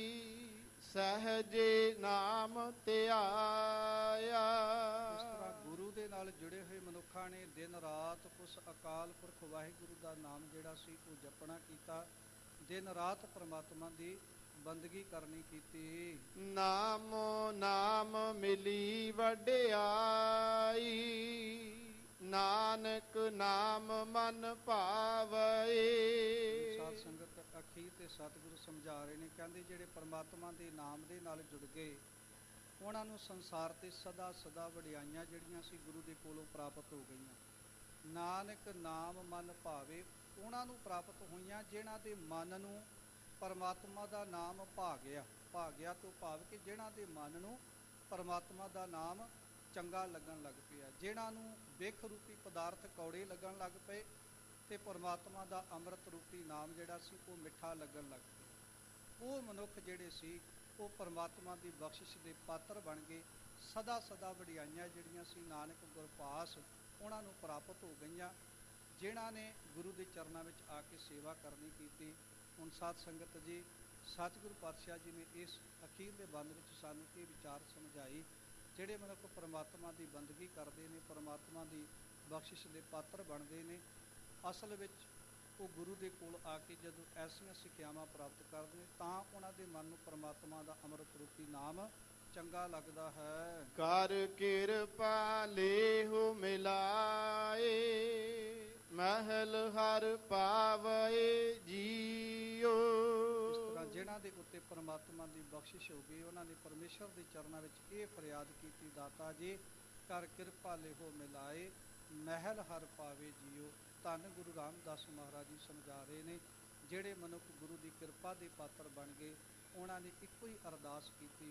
ਸਹਜੇ ਨਾਮ ਧਿਆਇਆ। ਇਸ ਤਰ੍ਹਾਂ ਗੁਰੂ ਦੇ ਨਾਲ ਜੁੜੇ ਹੋਏ ਮਨੁੱਖਾਂ ਨੇ ਦਿਨ ਰਾਤ ਉਸ ਅਕਾਲ ਪੁਰਖ ਵਾਹਿਗੁਰੂ ਦਾ ਨਾਮ ਜਿਹੜਾ ਸੀ ਉਹ ਜਪਣਾ ਕੀਤਾ, ਦਿਨ ਰਾਤ ਪਰਮਾਤਮਾ ਦੀ ਬੰਦਗੀ ਕਰਨੀ ਕੀਤੀ। ਨਾਮੋ ਨਾਮ ਮਿਲੀ ਵਡਿਆਈ, ਨਾਨਕ ਨਾਮ ਮਨ ਭਾਵੈ। ਸਾਧ ਸੰਗਤ ਅਖੀਰ ਤੇ ਸਤਿਗੁਰੂ ਸਮਝਾ ਰਹੇ ਨੇ, ਕਹਿੰਦੇ ਜਿਹੜੇ ਪਰਮਾਤਮਾ ਦੇ ਨਾਮ ਦੇ ਨਾਲ ਜੁੜ ਗਏ ਉਹਨਾਂ ਨੂੰ ਸੰਸਾਰ ਤੇ ਸਦਾ ਸਦਾ ਵਡਿਆਈਆਂ ਜਿਹੜੀਆਂ ਸੀ ਗੁਰੂ ਦੇ ਕੋਲੋਂ ਪ੍ਰਾਪਤ ਹੋ ਗਈਆਂ। ਨਾਨਕ ਨਾਮ ਮਨ ਭਾਵੇ ਉਹਨਾਂ ਨੂੰ ਪ੍ਰਾਪਤ ਹੋਈਆਂ ਜਿਨ੍ਹਾਂ ਦੇ ਮਨ ਨੂੰ ਪਰਮਾਤਮਾ ਦਾ ਨਾਮ ਭਾ ਗਿਆ। ਭਾ ਗਿਆ ਤੋਂ ਭਾਵ ਕਿ ਜਿਨ੍ਹਾਂ ਦੇ ਮਨ ਨੂੰ ਪਰਮਾਤਮਾ ਦਾ ਨਾਮ ਚੰਗਾ ਲੱਗਣ ਲੱਗ ਪਿਆ, ਜਿਨ੍ਹਾਂ ਨੂੰ ਬਿਖ ਰੂਪੀ ਪਦਾਰਥ ਕੌੜੇ ਲੱਗਣ ਲੱਗ ਪਏ ਤੇ ਪਰਮਾਤਮਾ ਦਾ ਅੰਮ੍ਰਿਤ ਰੂਪੀ ਨਾਮ ਜਿਹੜਾ ਸੀ ਉਹ ਮਿੱਠਾ ਲੱਗਣ ਲੱਗ ਪਿਆ। ਉਹ ਮਨੁੱਖ ਜਿਹੜੇ ਸੀ ਉਹ ਪਰਮਾਤਮਾ ਦੀ ਬਖਸ਼ਿਸ਼ ਦੇ ਪਾਤਰ ਬਣ ਗਏ। ਸਦਾ ਸਦਾ ਵਡਿਆਈਆਂ ਜਿਹੜੀਆਂ ਸੀ ਨਾਨਕ ਗੁਰਪਾਸ ਉਹਨਾਂ ਨੂੰ ਪ੍ਰਾਪਤ ਹੋ ਗਈਆਂ, ਜਿਨ੍ਹਾਂ ਨੇ ਗੁਰੂ ਦੇ ਚਰਨਾਂ ਵਿੱਚ ਆ ਕੇ ਸੇਵਾ ਕਰਨੀ ਕੀਤੀ। ਹੁਣ ਸਾਧ ਸੰਗਤ ਜੀ, ਸਤਿਗੁਰੂ ਪਾਤਸ਼ਾਹ ਜੀ ਨੇ ਇਸ ਅਖੀਰਲੇ ਬੰਦ ਵਿੱਚ ਸਾਨੂੰ ਇਹ ਵਿਚਾਰ ਸਮਝਾਈ, ਜਿਹੜੇ ਮਨੁੱਖ ਪਰਮਾਤਮਾ ਦੀ ਬੰਦਗੀ ਕਰਦੇ ਨੇ, ਪਰਮਾਤਮਾ ਦੀ ਬਖਸ਼ਿਸ਼ ਦੇ ਪਾਤਰ ਬਣਦੇ ਨੇ, ਅਸਲ ਵਿੱਚ ਉਹ ਗੁਰੂ ਦੇ ਕੋਲ ਆ ਕੇ ਜਦੋਂ ਐਸੀਆਂ ਸਿੱਖਿਆਵਾਂ ਪ੍ਰਾਪਤ ਕਰਦੇ ਤਾਂ ਉਹਨਾਂ ਦੇ ਮਨ ਨੂੰ ਪਰਮਾਤਮਾ ਦਾ ਅੰਮ੍ਰਿਤ ਰੂਪੀ ਨਾਮ ਚੰਗਾ ਲੱਗਦਾ ਹੈ। ਕਰ ਕਿਰਪਾ ਲੇਹੁ ਮਿਲਾਏ, ਮਹਿਲ ਹਰ ਪਾਵੈ ਜੀਓ। ਇਸ ਤਰ੍ਹਾਂ ਜਿਨ੍ਹਾਂ ਦੇ ਉੱਤੇ ਪਰਮਾਤਮਾ ਦੀ ਬਖਸ਼ਿਸ਼ ਹੋ ਗਈ ਉਹਨਾਂ ਨੇ ਪਰਮੇਸ਼ਰ ਦੇ ਚਰਨਾਂ ਵਿੱਚ ਇਹ ਫਰਿਆਦ ਕੀਤੀ, ਦਾਤਾ ਜੀ ਕਰ ਕਿਰਪਾ ਲੇਹੁ ਮਿਲਾਏ, ਮਹਿਲ ਹਰ ਪਾਵੇ ਜੀਓ। ਧੰਨ ਗੁਰੂ ਰਾਮਦਾਸ ਮਹਾਰਾਜ ਜੀ ਸਮਝਾ ਰਹੇ ਨੇ, ਜਿਹੜੇ ਮਨੁੱਖ ਗੁਰੂ ਦੀ ਕਿਰਪਾ ਦੇ ਪਾਤਰ ਬਣ ਗਏ ਉਹਨਾਂ ਨੇ ਇੱਕੋ ਹੀ ਅਰਦਾਸ ਕੀਤੀ,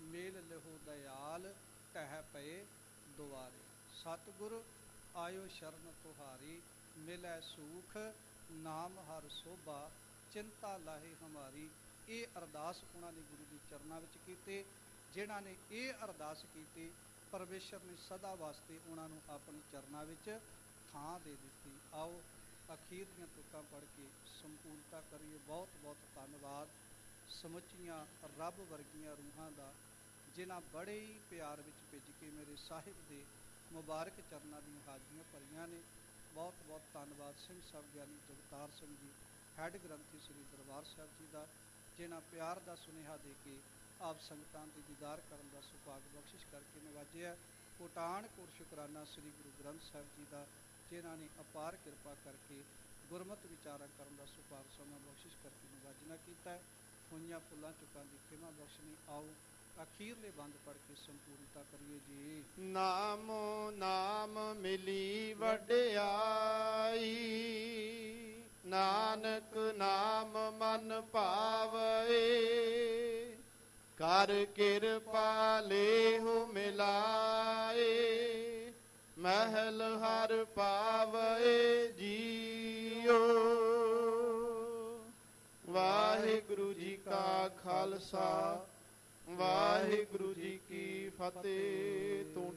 ਮੇਲ ਲਹੋ ਦਇਆਲ ਟਹਿ ਪਏ ਦੁਆਰੇ। ਸਤਿਗੁਰ ਆਇਓ ਸ਼ਰਨ ਤੁਹਾਰੀ ਮਿਲੈ ਸੂਖ ਨਾਮ ਹਰ ਸੋਭਾ ਚਿੰਤਾ ਲਾਹੇ ਹਮਾਰੀ। ਇਹ ਅਰਦਾਸ ਉਹਨਾਂ ਨੇ ਗੁਰੂ ਦੇ ਚਰਨਾਂ ਵਿੱਚ ਕੀਤੀ। ਜਿਨ੍ਹਾਂ ਨੇ ਇਹ ਅਰਦਾਸ ਕੀਤੀ ਪਰਮੇਸ਼ਰ ਨੇ ਸਦਾ ਵਾਸਤੇ ਉਹਨਾਂ ਨੂੰ ਆਪਣੇ ਚਰਨਾਂ ਵਿੱਚ ਥਾਂ ਦੇ ਦਿੱਤੀ। ਆਓ ਅਖੀਰ ਦੀਆਂ ਤੁਕਾਂ ਪੜ੍ਹ ਕੇ ਸੰਪੂਰਨਤਾ ਕਰੀਏ। ਬਹੁਤ ਬਹੁਤ ਧੰਨਵਾਦ ਸਮੁੱਚੀਆਂ ਰੱਬ ਵਰਗੀਆਂ ਰੂਹਾਂ ਦਾ, ਜਿਨ੍ਹਾਂ ਬੜੇ ਹੀ ਪਿਆਰ ਵਿੱਚ ਭਿੱਜ ਕੇ ਮੇਰੇ ਸਾਹਿਬ ਦੇ ਮੁਬਾਰਕ ਚਰਨਾਂ ਦੀਆਂ ਹਾਜ਼ਰੀਆਂ ਭਰੀਆਂ ਨੇ। ਬਹੁਤ ਬਹੁਤ ਧੰਨਵਾਦ ਸਿੰਘ ਸਾਹਿਬ ਗਿਆਨੀ ਜਗਤਾਰ ਸਿੰਘ ਜੀ, ਹੈੱਡ ਗ੍ਰੰਥੀ ਸ੍ਰੀ ਦਰਬਾਰ ਸਾਹਿਬ ਜੀ ਦਾ, ਜਿਨ੍ਹਾਂ ਪਿਆਰ ਦਾ ਸੁਨੇਹਾ ਦੇ ਕੇ ਆਪ ਸੰਗਤਾਂ ਦੇ ਦੀਦਾਰ ਕਰਨ ਦਾ ਸੁਭਾਗ ਬਖਸ਼ਿਸ਼ ਕਰਕੇ ਨਵਾਜਿਆ। ਕੋਟਾਨ ਕੋਟ ਸ਼ੁਕਰਾਨਾ ਸ੍ਰੀ ਗੁਰੂ ਗ੍ਰੰਥ ਸਾਹਿਬ ਜੀ ਦਾ, ਜਿਨ੍ਹਾਂ ਨੇ ਅਪਾਰ ਕਿਰਪਾ ਕਰਕੇ ਗੁਰਮਤਿ ਵਿਚਾਰਾਂ ਕਰਨ ਦਾ ਸੁਭਾਗ ਸਮਾਂ ਬਖਸ਼ਿਸ਼ ਕਰਕੇ ਨਵਾਜਣਾ ਕੀਤਾ। ਹੋਈਆਂ ਭੁੱਲਾਂ ਚੁੱਕਾਂ ਦੀ ਖਿਮਾ ਬਖਸ਼ਣੀ। ਆਓ ਅਖੀਰਲੇ ਬੰਦ ਪੜ੍ਹ ਕੇ ਸੰਪੂਰਨਤਾ ਕਰੀਏ ਜੀ। ਨਾਮੋ ਨਾਮ ਮਿਲੀ ਵਡਿਆਈ, ਨਾਨਕ ਨਾਮ ਮਨ ਭਾਵੈ। ਕਰ ਕਿਰਪਾ ਲੇਹੁ ਮਿਲਾਏ, ਮਹਿਲ ਹਰ ਪਾਵੈ ਜੀਓ। ਵਾਹਿਗੁਰੂ ਜੀ ਕਾ ਖਾਲਸਾ, ਵਾਹਿਗੁਰੂ ਜੀ ਕੀ ਫਤਿਹ। ਤੂੰ